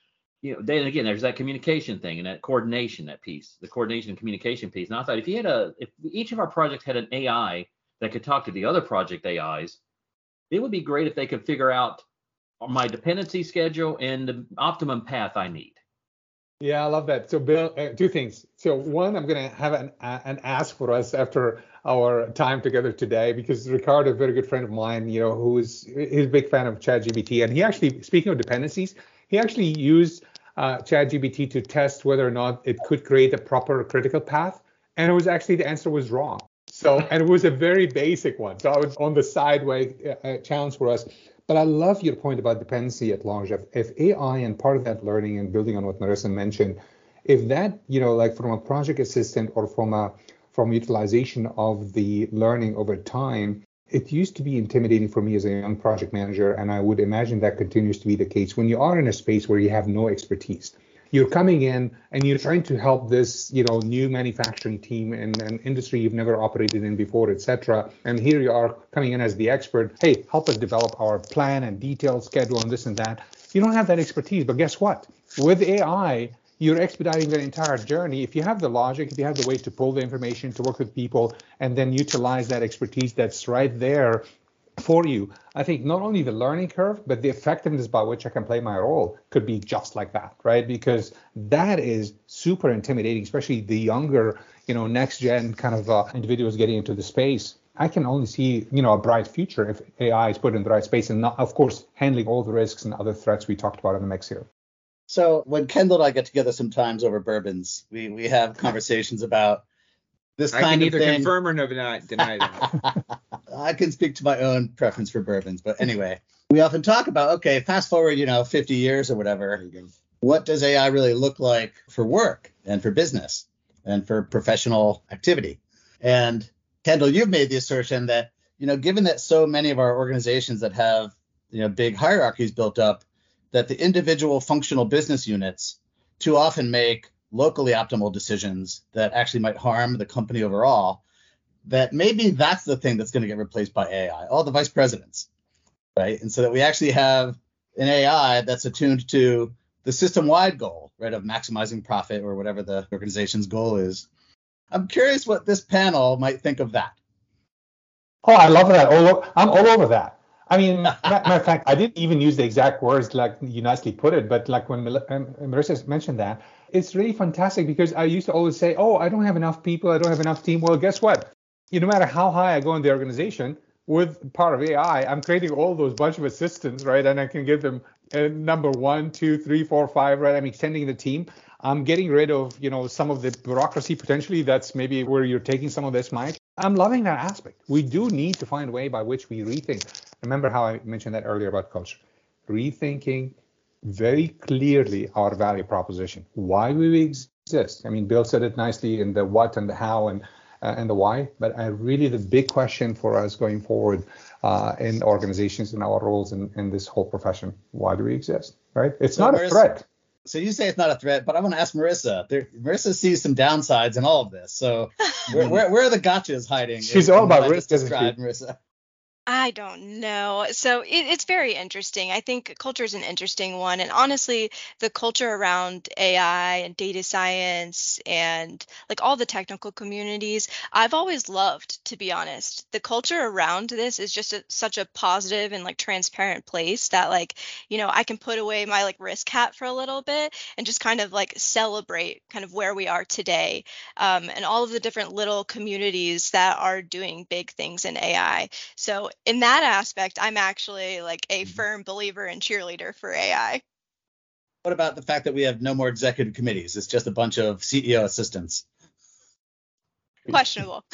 then again, there's that communication thing and that coordination, that piece, the coordination and communication piece. And I thought if each of our projects had an AI that could talk to the other project AIs, it would be great if they could figure out my dependency schedule and the optimum path I need. Yeah, I love that. So Bill, 2 things. So one, I'm going to have an ask for us after our time together today, because Ricardo, a very good friend of mine, he's a big fan of ChatGPT. And he actually, speaking of dependencies, he actually used ChatGPT to test whether or not it could create a proper critical path. And it was actually, the answer was wrong. So, and it was a very basic one. So I was on the sideway challenge for us. But I love your point about dependency at large. If AI and part of that learning and building on what Marissa mentioned, if that, from a project assistant or from utilization of the learning over time, it used to be intimidating for me as a young project manager. And I would imagine that continues to be the case when you are in a space where you have no expertise. You're coming in and you're trying to help this, new manufacturing team in an industry you've never operated in before, et cetera. And here you are coming in as the expert. Hey, help us develop our plan and detailed schedule and this and that. You don't have that expertise, but guess what? With AI, you're expediting the entire journey. If you have the logic, if you have the way to pull the information, to work with people, and then utilize that expertise that's right there for you, I think not only the learning curve, but the effectiveness by which I can play my role could be just like that, right? Because that is super intimidating, especially the younger, next gen kind of individuals getting into the space. I can only see, a bright future if AI is put in the right space and not, of course, handling all the risks and other threats we talked about in the mix here. So when Kendall and I get together sometimes over bourbons, we have conversations about this kind of thing. I can either confirm or deny that. I can speak to my own preference for bourbons, but anyway, we often talk about, okay, fast forward, 50 years or whatever. What does AI really look like for work and for business and for professional activity? And Kendall, you've made the assertion that, given that so many of our organizations that have, big hierarchies built up, that the individual functional business units too often make locally optimal decisions that actually might harm the company overall, that maybe that's the thing that's going to get replaced by AI, all the vice presidents, right? And so that we actually have an AI that's attuned to the system-wide goal, right, of maximizing profit or whatever the organization's goal is. I'm curious what this panel might think of that. Oh, I love that. I'm all over that. I mean, matter of fact, I didn't even use the exact words like you nicely put it, but like when Marissa mentioned that, it's really fantastic because I used to always say, oh, I don't have enough people, I don't have enough team. Well, guess what? No matter how high I go in the organization, with part of AI, I'm creating all those bunch of assistants, right? And I can give them number 1, 2, 3, 4, 5, right? I'm extending the team. I'm getting rid of, some of the bureaucracy potentially. That's maybe where you're taking some of this, Mike. I'm loving that aspect. We do need to find a way by which we rethink. Remember how I mentioned that earlier about culture. Rethinking very clearly our value proposition. Why we exist. I mean, Bill said it nicely in the what and the how and the why. But really the big question for us going forward in organizations and our roles in this whole profession, why do we exist, right? It's not a threat. So you say it's not a threat, but I want to ask Marissa. Marissa sees some downsides in all of this. So where are the gotchas hiding? She's all about risk, isn't she? Marissa. I don't know. So it's very interesting. I think culture is an interesting one. And honestly, the culture around AI and data science and like all the technical communities, I've always loved, to be honest. The culture around this is just such a positive and like transparent place that like, I can put away my like risk hat for a little bit and just kind of like celebrate kind of where we are today, and all of the different little communities that are doing big things in AI. So in that aspect, I'm actually like a firm believer and cheerleader for AI. What about the fact that we have no more executive committees? It's just a bunch of CEO assistants. Questionable.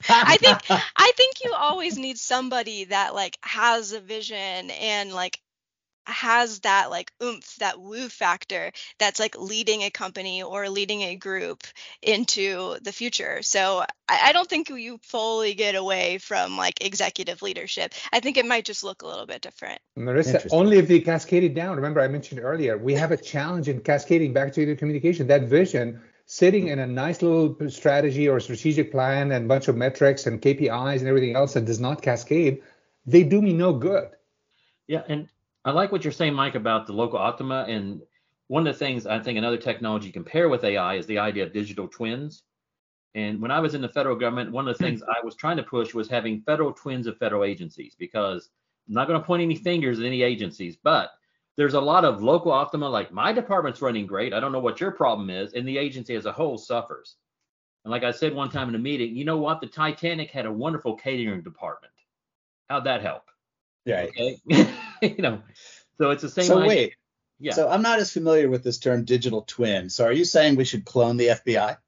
I think you always need somebody that like has a vision and like has that like oomph, that woo factor that's like leading a company or leading a group into the future. So I don't think you fully get away from like executive leadership. I think it might just look a little bit different. Marissa, only if they cascade it down. Remember, I mentioned earlier, we have a challenge in cascading back to the communication. That vision sitting in a nice little strategy or strategic plan and bunch of metrics and KPIs and everything else that does not cascade, they do me no good. Yeah, and I like what you're saying, Mike, about the local Optima. And one of the things I think another technology you can pair with AI is the idea of digital twins. And when I was in the federal government, one of the things I was trying to push was having federal twins of federal agencies, because I'm not going to point any fingers at any agencies, but there's a lot of local Optima, like my department's running great. I don't know what your problem is, and the agency as a whole suffers. And like I said one time in a meeting, you know what? The Titanic had a wonderful catering department. How'd that help? Right. Okay. So it's the same So idea. wait, Yeah. So I'm not as familiar with this term digital twin. So are you saying we should clone the FBI?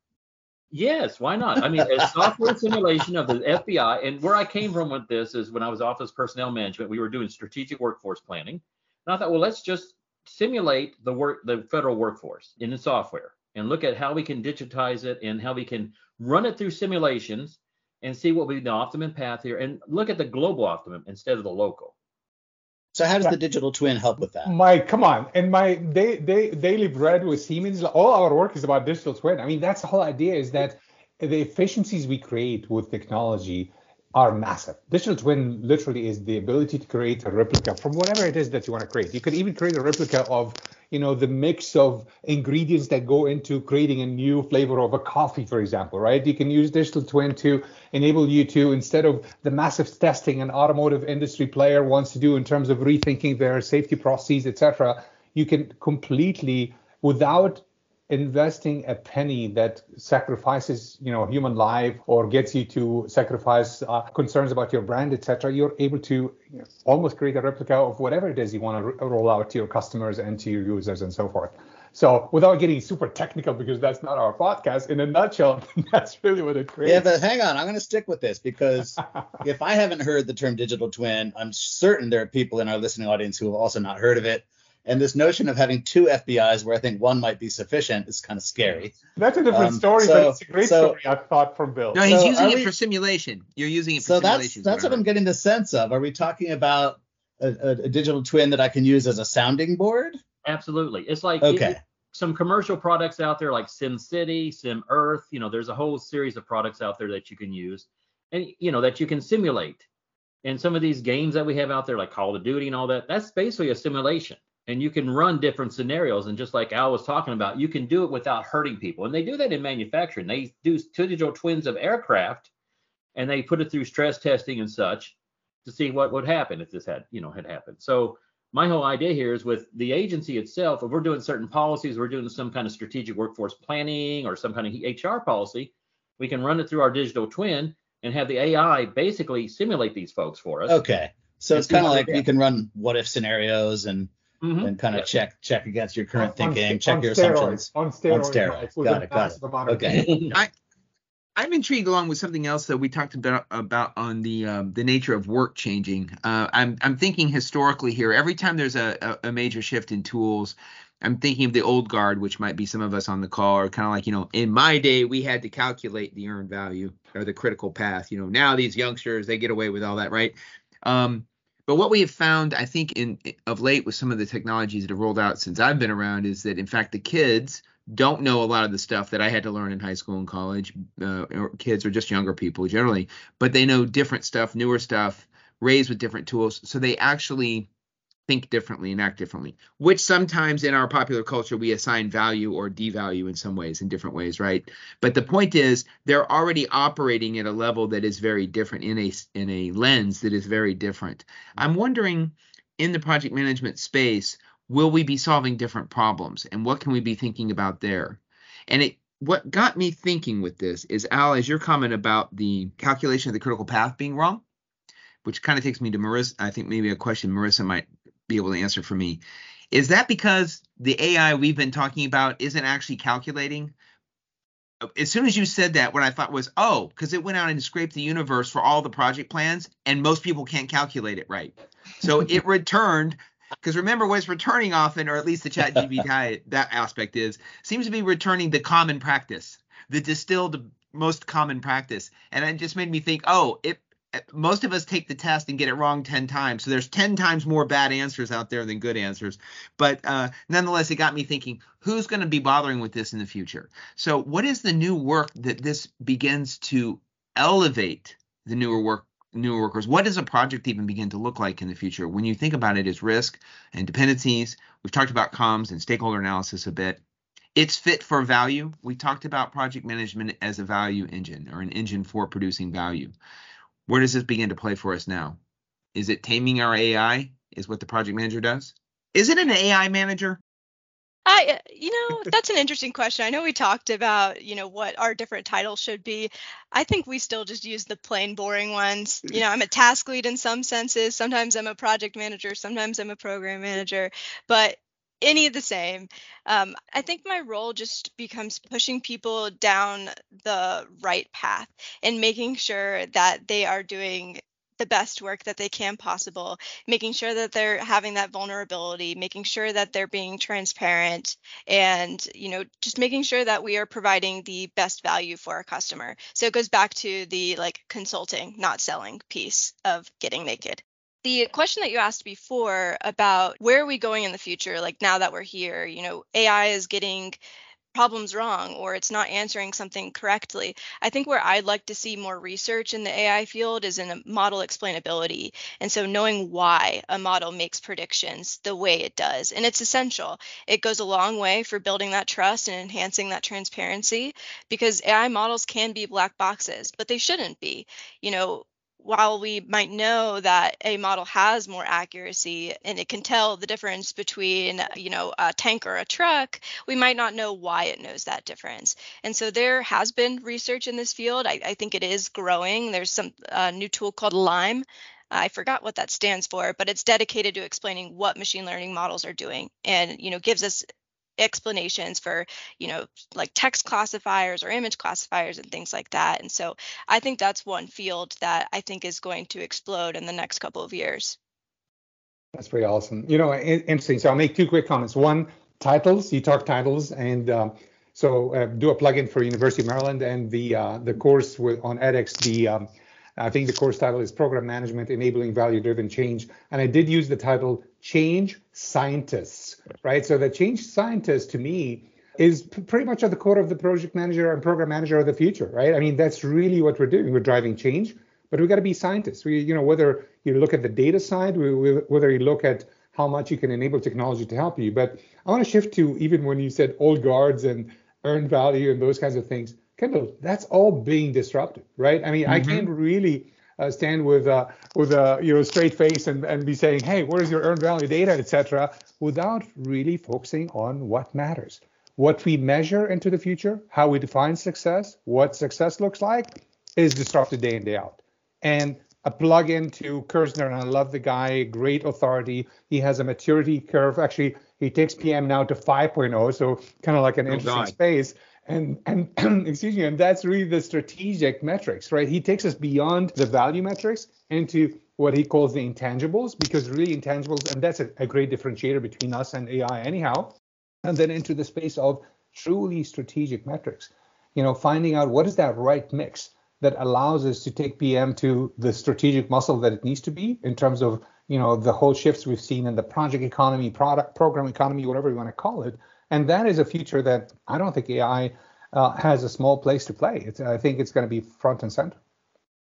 Yes, why not? I mean, a software simulation of the FBI, and where I came from with this is when I was Office of Personnel Management, we were doing strategic workforce planning. And I thought, well, let's just simulate the federal workforce in the software and look at how we can digitize it and how we can run it through simulations and see what would be the optimum path here, and look at the global optimum instead of the local. So how does the digital twin help with that? Mike, come on. And my daily bread with Siemens, all our work is about digital twin. I mean, that's the whole idea, is that the efficiencies we create with technology are massive. Digital twin literally is the ability to create a replica from whatever it is that you want to create. You could even create a replica of, the mix of ingredients that go into creating a new flavor of a coffee, for example, right? You can use digital twin to enable you to, instead of the massive testing an automotive industry player wants to do in terms of rethinking their safety processes, etc., you can completely, without investing a penny that sacrifices, human life or gets you to sacrifice concerns about your brand, etc., you're able to almost create a replica of whatever it is you want to roll out to your customers and to your users and so forth. So without getting super technical, because that's not our podcast, in a nutshell, that's really what it creates. Yeah, but hang on, I'm going to stick with this, because if I haven't heard the term digital twin, I'm certain there are people in our listening audience who have also not heard of it. And this notion of having two FBIs, where I think one might be sufficient, is kind of scary. That's a different story, but it's a great story, I thought, from Bill. No, he's using it for simulation. You're using it for simulation. So that's what I'm getting the sense of. Are we talking about a digital twin that I can use as a sounding board? Absolutely. It's like some commercial products out there like SimCity, SimEarth. There's a whole series of products out there that you can use, and that you can simulate. And some of these games that we have out there, like Call of Duty and all that, that's basically a simulation. And you can run different scenarios. And just like Al was talking about, you can do it without hurting people. And they do that in manufacturing. They do two digital twins of aircraft, and they put it through stress testing and such to see what would happen if this had happened. So my whole idea here is, with the agency itself, if we're doing certain policies, we're doing some kind of strategic workforce planning or some kind of HR policy, we can run it through our digital twin and have the AI basically simulate these folks for us. Okay. So it's kind of like you can run what if scenarios and kind of check against your current thinking, check your assumptions. On steroids. Got it. Okay. I'm intrigued along with something else that we talked about on the nature of work changing. I'm thinking historically here. Every time there's a major shift in tools, I'm thinking of the old guard, which might be some of us on the call, or kind of like, in my day, we had to calculate the earned value or the critical path. Now these youngsters, they get away with all that, right? But what we have found, I think, of late with some of the technologies that have rolled out since I've been around, is that, in fact, the kids don't know a lot of the stuff that I had to learn in high school and college, or kids or just younger people generally, but they know different stuff, newer stuff, raised with different tools, so they actually think differently and act differently, which sometimes in our popular culture we assign value or devalue in some ways, in different ways, right? But the point is they're already operating at a level that is very different, in a lens that is very different. I'm wondering, in the project management space, will we be solving different problems, and what can we be thinking about there? And what got me thinking with this is, Al, as your comment about the calculation of the critical path being wrong, which kind of takes me to Marissa. I think maybe a question Marissa might be able to answer for me. Is that because the AI we've been talking about isn't actually calculating? As soon as you said that, what I thought was, because it went out and scraped the universe for all the project plans, and most people can't calculate it right. So it returned, because remember, what it's returning often, or at least the ChatGPT, that aspect seems to be returning the common practice, the distilled most common practice. And it just made me think, most of us take the test and get it wrong 10 times. So there's 10 times more bad answers out there than good answers. But nonetheless, it got me thinking, who's going to be bothering with this in the future? So what is the new work that this begins to elevate the newer workers? What does a project even begin to look like in the future? When you think about it as risk and dependencies, we've talked about comms and stakeholder analysis a bit. It's fit for value. We talked about project management as a value engine, or an engine for producing value. Where does this begin to play for us now? Is it taming our AI, is what the project manager does? Is it an AI manager? That's an interesting question. I know we talked about, what our different titles should be. I think we still just use the plain boring ones. I'm a task lead in some senses. Sometimes I'm a project manager. Sometimes I'm a program manager. But any of the same. I think my role just becomes pushing people down the right path and making sure that they are doing the best work that they can possible, making sure that they're having that vulnerability, making sure that they're being transparent, and just making sure that we are providing the best value for our customer. So it goes back to the consulting, not selling piece of Getting Naked. The question that you asked before about where are we going in the future, now that we're here, AI is getting problems wrong, or it's not answering something correctly. I think where I'd like to see more research in the AI field is in model explainability. And so knowing why a model makes predictions the way it does. And it's essential. It goes a long way for building that trust and enhancing that transparency, because AI models can be black boxes, but they shouldn't be. While we might know that a model has more accuracy and it can tell the difference between, a tank or a truck, we might not know why it knows that difference. And so there has been research in this field. I think it is growing. There's some new tool called LIME. I forgot what that stands for, but it's dedicated to explaining what machine learning models are doing, and, gives us explanations for, text classifiers or image classifiers and things like that. And so I think that's one field that I think is going to explode in the next couple of years. That's pretty awesome. Interesting. So I'll make two quick comments. One, titles. You talk titles, and do a plugin for University of Maryland and the course on edX. I think the course title is Program Management Enabling Value-Driven Change. And I did use the title Change Scientists, right? So the change scientist to me is pretty much at the core of the project manager and program manager of the future, right? I mean, that's really what we're doing. We're driving change, but we got to be scientists. Whether you look at the data side, whether you look at how much you can enable technology to help you. But I want to shift to, even when you said old guards and earned value and those kinds of things, Kendall, that's all being disrupted, right? I mean, I can't really stand with a straight face and be saying, hey, where's your earned value data, etc., without really focusing on what matters, what we measure into the future, how we define success, what success looks like, is disrupted day in, day out. And a plug-in to Kerzner, and I love the guy, great authority. He has a maturity curve. Actually, he takes PM now to 5.0, so kind of like an interesting space. And excuse me, and that's really the strategic metrics, right? He takes us beyond the value metrics into what he calls the intangibles, because really intangibles, and that's a great differentiator between us and AI anyhow, and then into the space of truly strategic metrics, finding out what is that right mix that allows us to take PM to the strategic muscle that it needs to be in terms of, the whole shifts we've seen in the project economy, program economy, whatever you want to call it. And that is a future that I don't think AI has a small place to play. I think it's going to be front and center.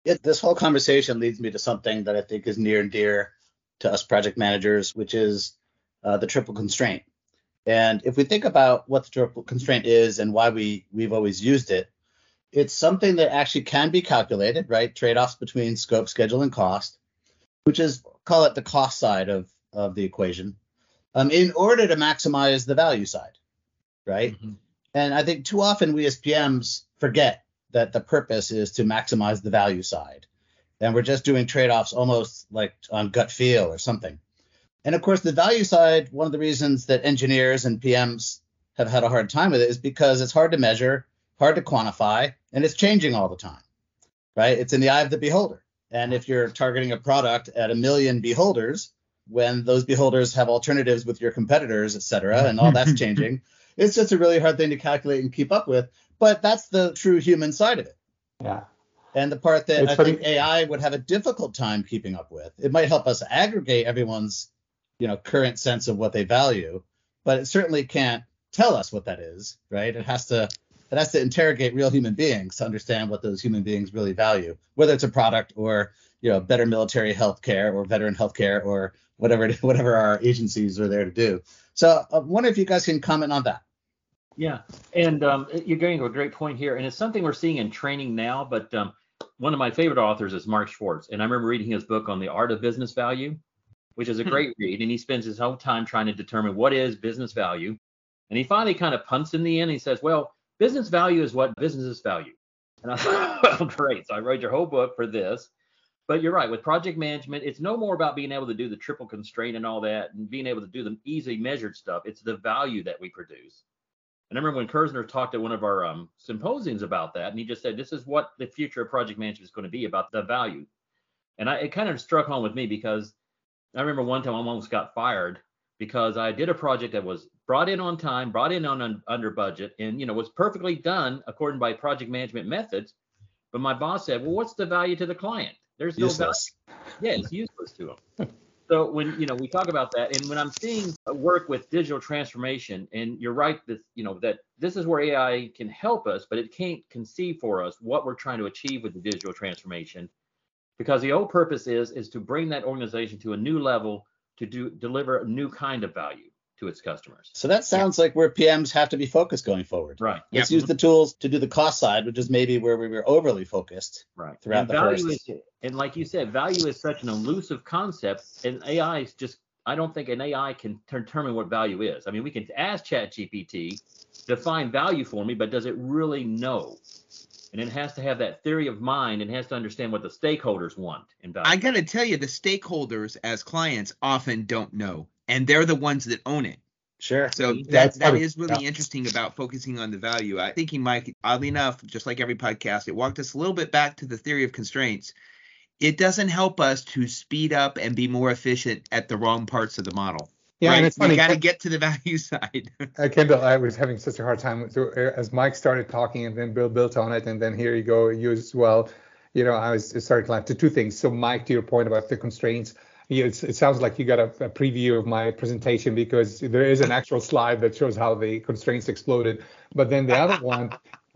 This whole conversation leads me to something that I think is near and dear to us project managers, which is the triple constraint. And if we think about what the triple constraint is and why we've always used it, it's something that actually can be calculated, right? Trade-offs between scope, schedule, and cost, which is, call it the cost side of the equation, in order to maximize the value side, right? Mm-hmm. And I think too often we as PMs forget that the purpose is to maximize the value side. And we're just doing trade-offs almost like on gut feel or something. And of course, the value side, one of the reasons that engineers and PMs have had a hard time with it is because it's hard to measure, hard to quantify, and it's changing all the time, right? It's in the eye of the beholder. And if you're targeting a product at 1 million beholders, when those beholders have alternatives with your competitors, et cetera, and all that's changing, it's just a really hard thing to calculate and keep up with. But that's the true human side of it. Yeah. And the part that I think AI would have a difficult time keeping up with. It might help us aggregate everyone's, current sense of what they value, but it certainly can't tell us what that is, right? It has to interrogate real human beings to understand what those human beings really value, whether it's a product or, better military health care or veteran health care or whatever our agencies are there to do. So I wonder if you guys can comment on that. Yeah, and you're getting to a great point here, and it's something we're seeing in training now, but one of my favorite authors is Mark Schwartz, and I remember reading his book on the art of business value, which is a great read, and he spends his whole time trying to determine what is business value, and he finally kind of punts in the end, and he says, well, business value is what businesses value. And I thought, well, great, so I wrote your whole book for this. But you're right, with project management, it's no more about being able to do the triple constraint and all that and being able to do the easily measured stuff. It's the value that we produce. And I remember when Kerzner talked at one of our symposiums about that, and he just said, this is what the future of project management is going to be, about the value. And it kind of struck home with me because I remember one time I almost got fired because I did a project that was brought in on time, brought in on under budget, and was perfectly done according by project management methods. But my boss said, well, what's the value to the client? There's no value. Yeah, it's useless to them. So when we talk about that, and when I'm seeing work with digital transformation, and you're right that this is where AI can help us, but it can't conceive for us what we're trying to achieve with the digital transformation, because the whole purpose is to bring that organization to a new level to deliver a new kind of value to its customers. So that sounds like where PMs have to be focused going forward. Right. Let's use the tools to do the cost side, which is maybe where we were overly focused throughout and the first. And like you said, value is such an elusive concept, and AI is just, I don't think an AI can determine what value is. I mean, we can ask ChatGPT, define value for me, but does it really know? And it has to have that theory of mind and has to understand what the stakeholders want in value. I got to tell you, the stakeholders as clients often don't know, and they're the ones that own it. Sure. So that is really interesting about focusing on the value. I think Mike, oddly enough, just like every podcast, it walked us a little bit back to the theory of constraints. It doesn't help us to speed up and be more efficient at the wrong parts of the model. Yeah, right? And it's funny. We got to get to the value side. Kendall, I was having such a hard time. So as Mike started talking and then Bill built on it, and then here you go, you as well. I was starting to laugh to two things. So Mike, to your point about the constraints, it sounds like you got a preview of my presentation because there is an actual slide that shows how the constraints exploded. But then the other one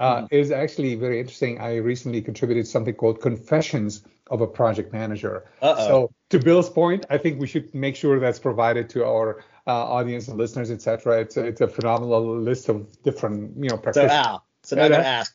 is actually very interesting. I recently contributed something called Confessions of a Project Manager. So to Bill's point, I think we should make sure that's provided to our audience and listeners, etc. It's a phenomenal list of different practitioners. So Al, now I'm going to ask,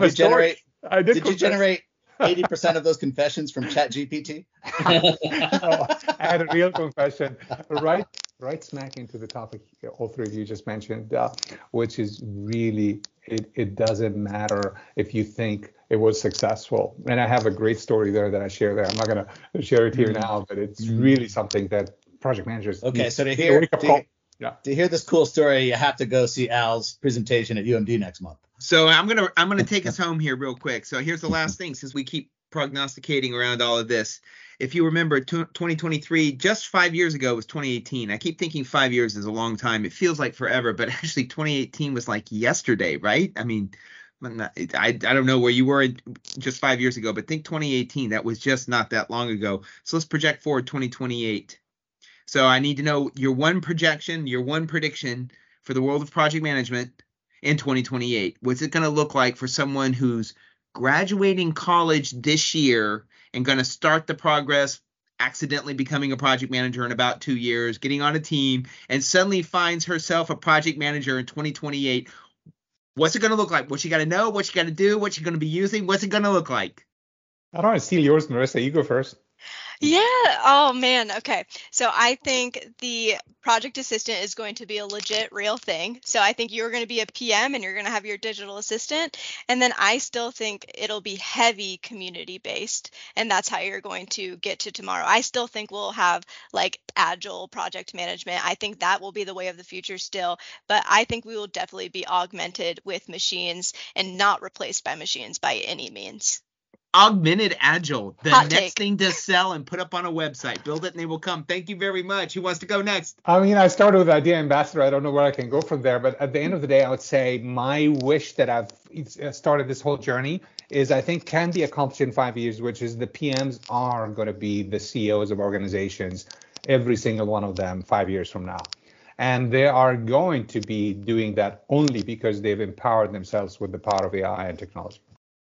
did you generate 80% of those confessions from ChatGPT? No, I had a real confession right smack into the topic all three of you just mentioned, which is really, it doesn't matter if you think it was successful. And I have a great story there that I share there. I'm not going to share it here now, but it's really something that project managers need. So to hear this cool story, you have to go see Al's presentation at UMD next month. So I'm gonna take us home here real quick. So here's the last thing, since we keep prognosticating around all of this. If you remember, 2023, just 5 years ago was 2018. I keep thinking 5 years is a long time. It feels like forever, but actually 2018 was like yesterday, right? I mean, I don't know where you were just 5 years ago, but think 2018. That was just not that long ago. So let's project forward 2028. So I need to know your one prediction for the world of project management in 2028. What's it going to look like for someone who's graduating college this year and going to start the progress, accidentally becoming a project manager in about 2 years, getting on a team, and suddenly finds herself a project manager in 2028, what's it going to look like? What you got to know? What you got to do? What you going to be using? What's it going to look like? I don't want to steal yours, Marissa. You go first. Yeah. Oh, man. Okay. So I think the project assistant is going to be a legit real thing. So I think you're going to be a PM and you're going to have your digital assistant. And then I still think it'll be heavy community based. And that's how you're going to get to tomorrow. I still think we'll have like agile project management. I think that will be the way of the future still. But I think we will definitely be augmented with machines and not replaced by machines by any means. Augmented Agile, the Hot next take. thing to sell and put up on a website. Build it and they will come. Thank you very much. Who wants to go next? I mean, I started with Idea Ambassador. I don't know where I can go from there, but at the end of the day, I would say my wish that I've started this whole journey is I think can be accomplished in 5 years, which is the PMs are going to be the CEOs of organizations, every single one of them 5 years from now. And they are going to be doing that only because they've empowered themselves with the power of AI and technology.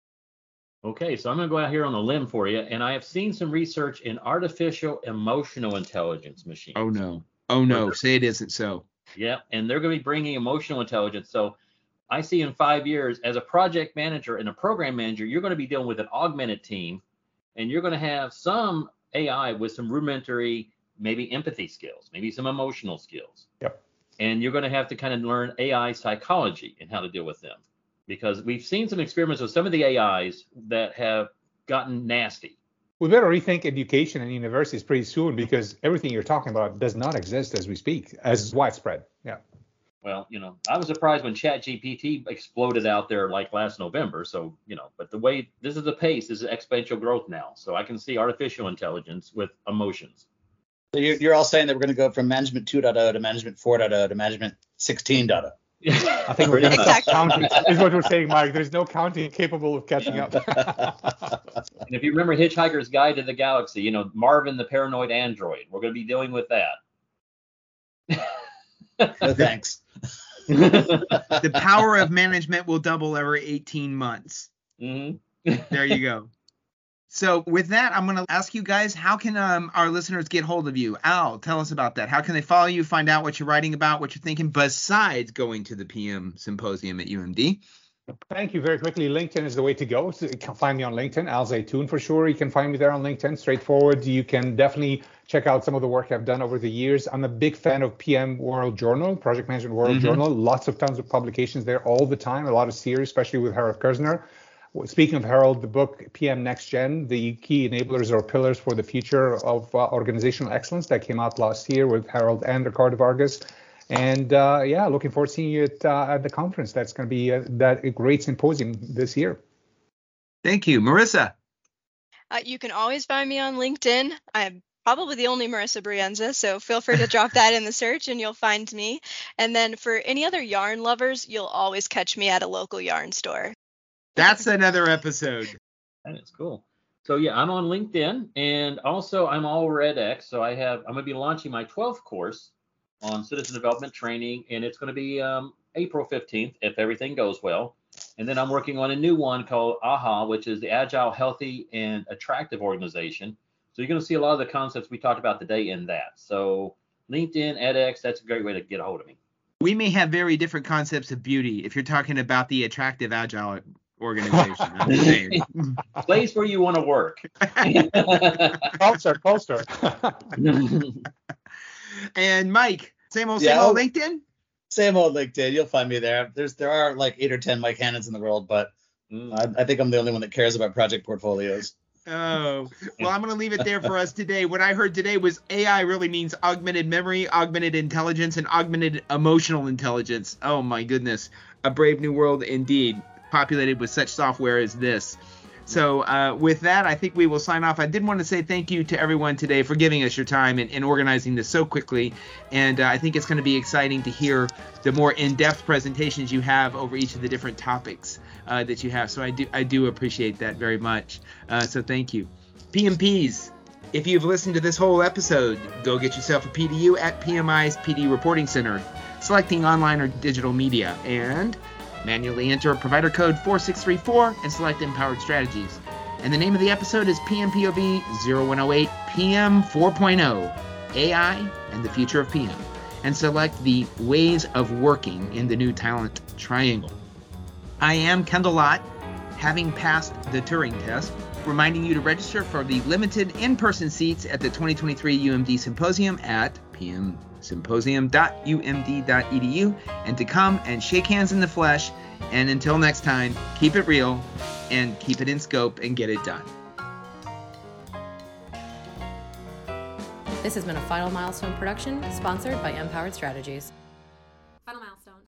Okay, so I'm going to go out here on a limb for you, and I have seen some research in artificial emotional intelligence machines. Oh, no. Oh, no. Say it isn't so. Yeah, and they're going to be bringing emotional intelligence. So I see in 5 years, as a project manager and a program manager, you're going to be dealing with an augmented team, and you're going to have some AI with some rudimentary, maybe empathy skills, maybe some emotional skills. Yep. And you're going to have to kind of learn AI psychology and how to deal with them. Because we've seen some experiments with some of the AIs that have gotten nasty. We better rethink education in universities pretty soon because everything you're talking about does not exist as we speak, as widespread. Yeah. Well, I was surprised when ChatGPT exploded out there like last November. So, but the way this is the pace, this is exponential growth now. So I can see artificial intelligence with emotions. So you're all saying that we're going to go from management 2.0 to management 4.0 to management 16.0 I think we're going to counting is what we're saying, Mike. There's no counting capable of catching up. And if you remember Hitchhiker's Guide to the Galaxy, Marvin the paranoid android, we're going to be dealing with that. No thanks. The power of management will double every 18 months. Mm-hmm. There you go. So with that, I'm going to ask you guys, how can our listeners get hold of you? Al, tell us about that. How can they follow you, find out what you're writing about, what you're thinking, besides going to the PM Symposium at UMD? Thank you. Very quickly, LinkedIn is the way to go. So you can find me on LinkedIn, Al Zaytoun for sure. You can find me there on LinkedIn, straightforward. You can definitely check out some of the work I've done over the years. I'm a big fan of PM World Journal, Project Management World Journal. Lots of tons of publications there all the time, a lot of series, especially with Harold Kerzner. Speaking of Harold, the book PM Next Gen, the key enablers or pillars for the future of organizational excellence that came out last year with Harold and Ricardo Vargas. And looking forward to seeing you at the conference. That's going to be a great symposium this year. Thank you. Marissa? You can always find me on LinkedIn. I'm probably the only Marissa Brienza, so feel free to drop that in the search and you'll find me. And then for any other yarn lovers, you'll always catch me at a local yarn store. That's another episode. That is cool. So yeah, I'm on LinkedIn, and also I'm all RedX. So I'm going to be launching my 12th course on citizen development training, and it's going to be April 15th if everything goes well. And then I'm working on a new one called AHA, which is the Agile, Healthy, and Attractive Organization. So you're going to see a lot of the concepts we talked about today in that. So LinkedIn, edX, that's a great way to get a hold of me. We may have very different concepts of beauty if you're talking about the attractive, agile organization. I'm saying. Place where you want to work. Culture. And Mike, same old LinkedIn? Same old LinkedIn. You'll find me there. There are like 8 or 10 Mike Hannons in the world, but I think I'm the only one that cares about project portfolios. Oh, well, I'm going to leave it there for us today. What I heard today was AI really means augmented memory, augmented intelligence, and augmented emotional intelligence. Oh, my goodness. A brave new world indeed, populated with such software as this. So with that, I think we will sign off. I did want to say thank you to everyone today for giving us your time and organizing this so quickly. And I think it's going to be exciting to hear the more in-depth presentations you have over each of the different topics that you have. So I do appreciate that very much. So thank you. PMPs, if you've listened to this whole episode, go get yourself a PDU at PMI's PD Reporting Center, selecting online or digital media. And Manually enter provider code 4634 and select Empowered Strategies. And the name of the episode is PMPOV 0108 PM 4.0, AI and the Future of PM. And select the Ways of Working in the New Talent Triangle. I am Kendall Lott, having passed the Turing test, reminding you to register for the limited in-person seats at the 2023 UMD Symposium at pmsymposium.umd.edu, and to come and shake hands in the flesh. And until next time, keep it real and keep it in scope and get it done. This has been a Final Milestone production sponsored by Empowered Strategies.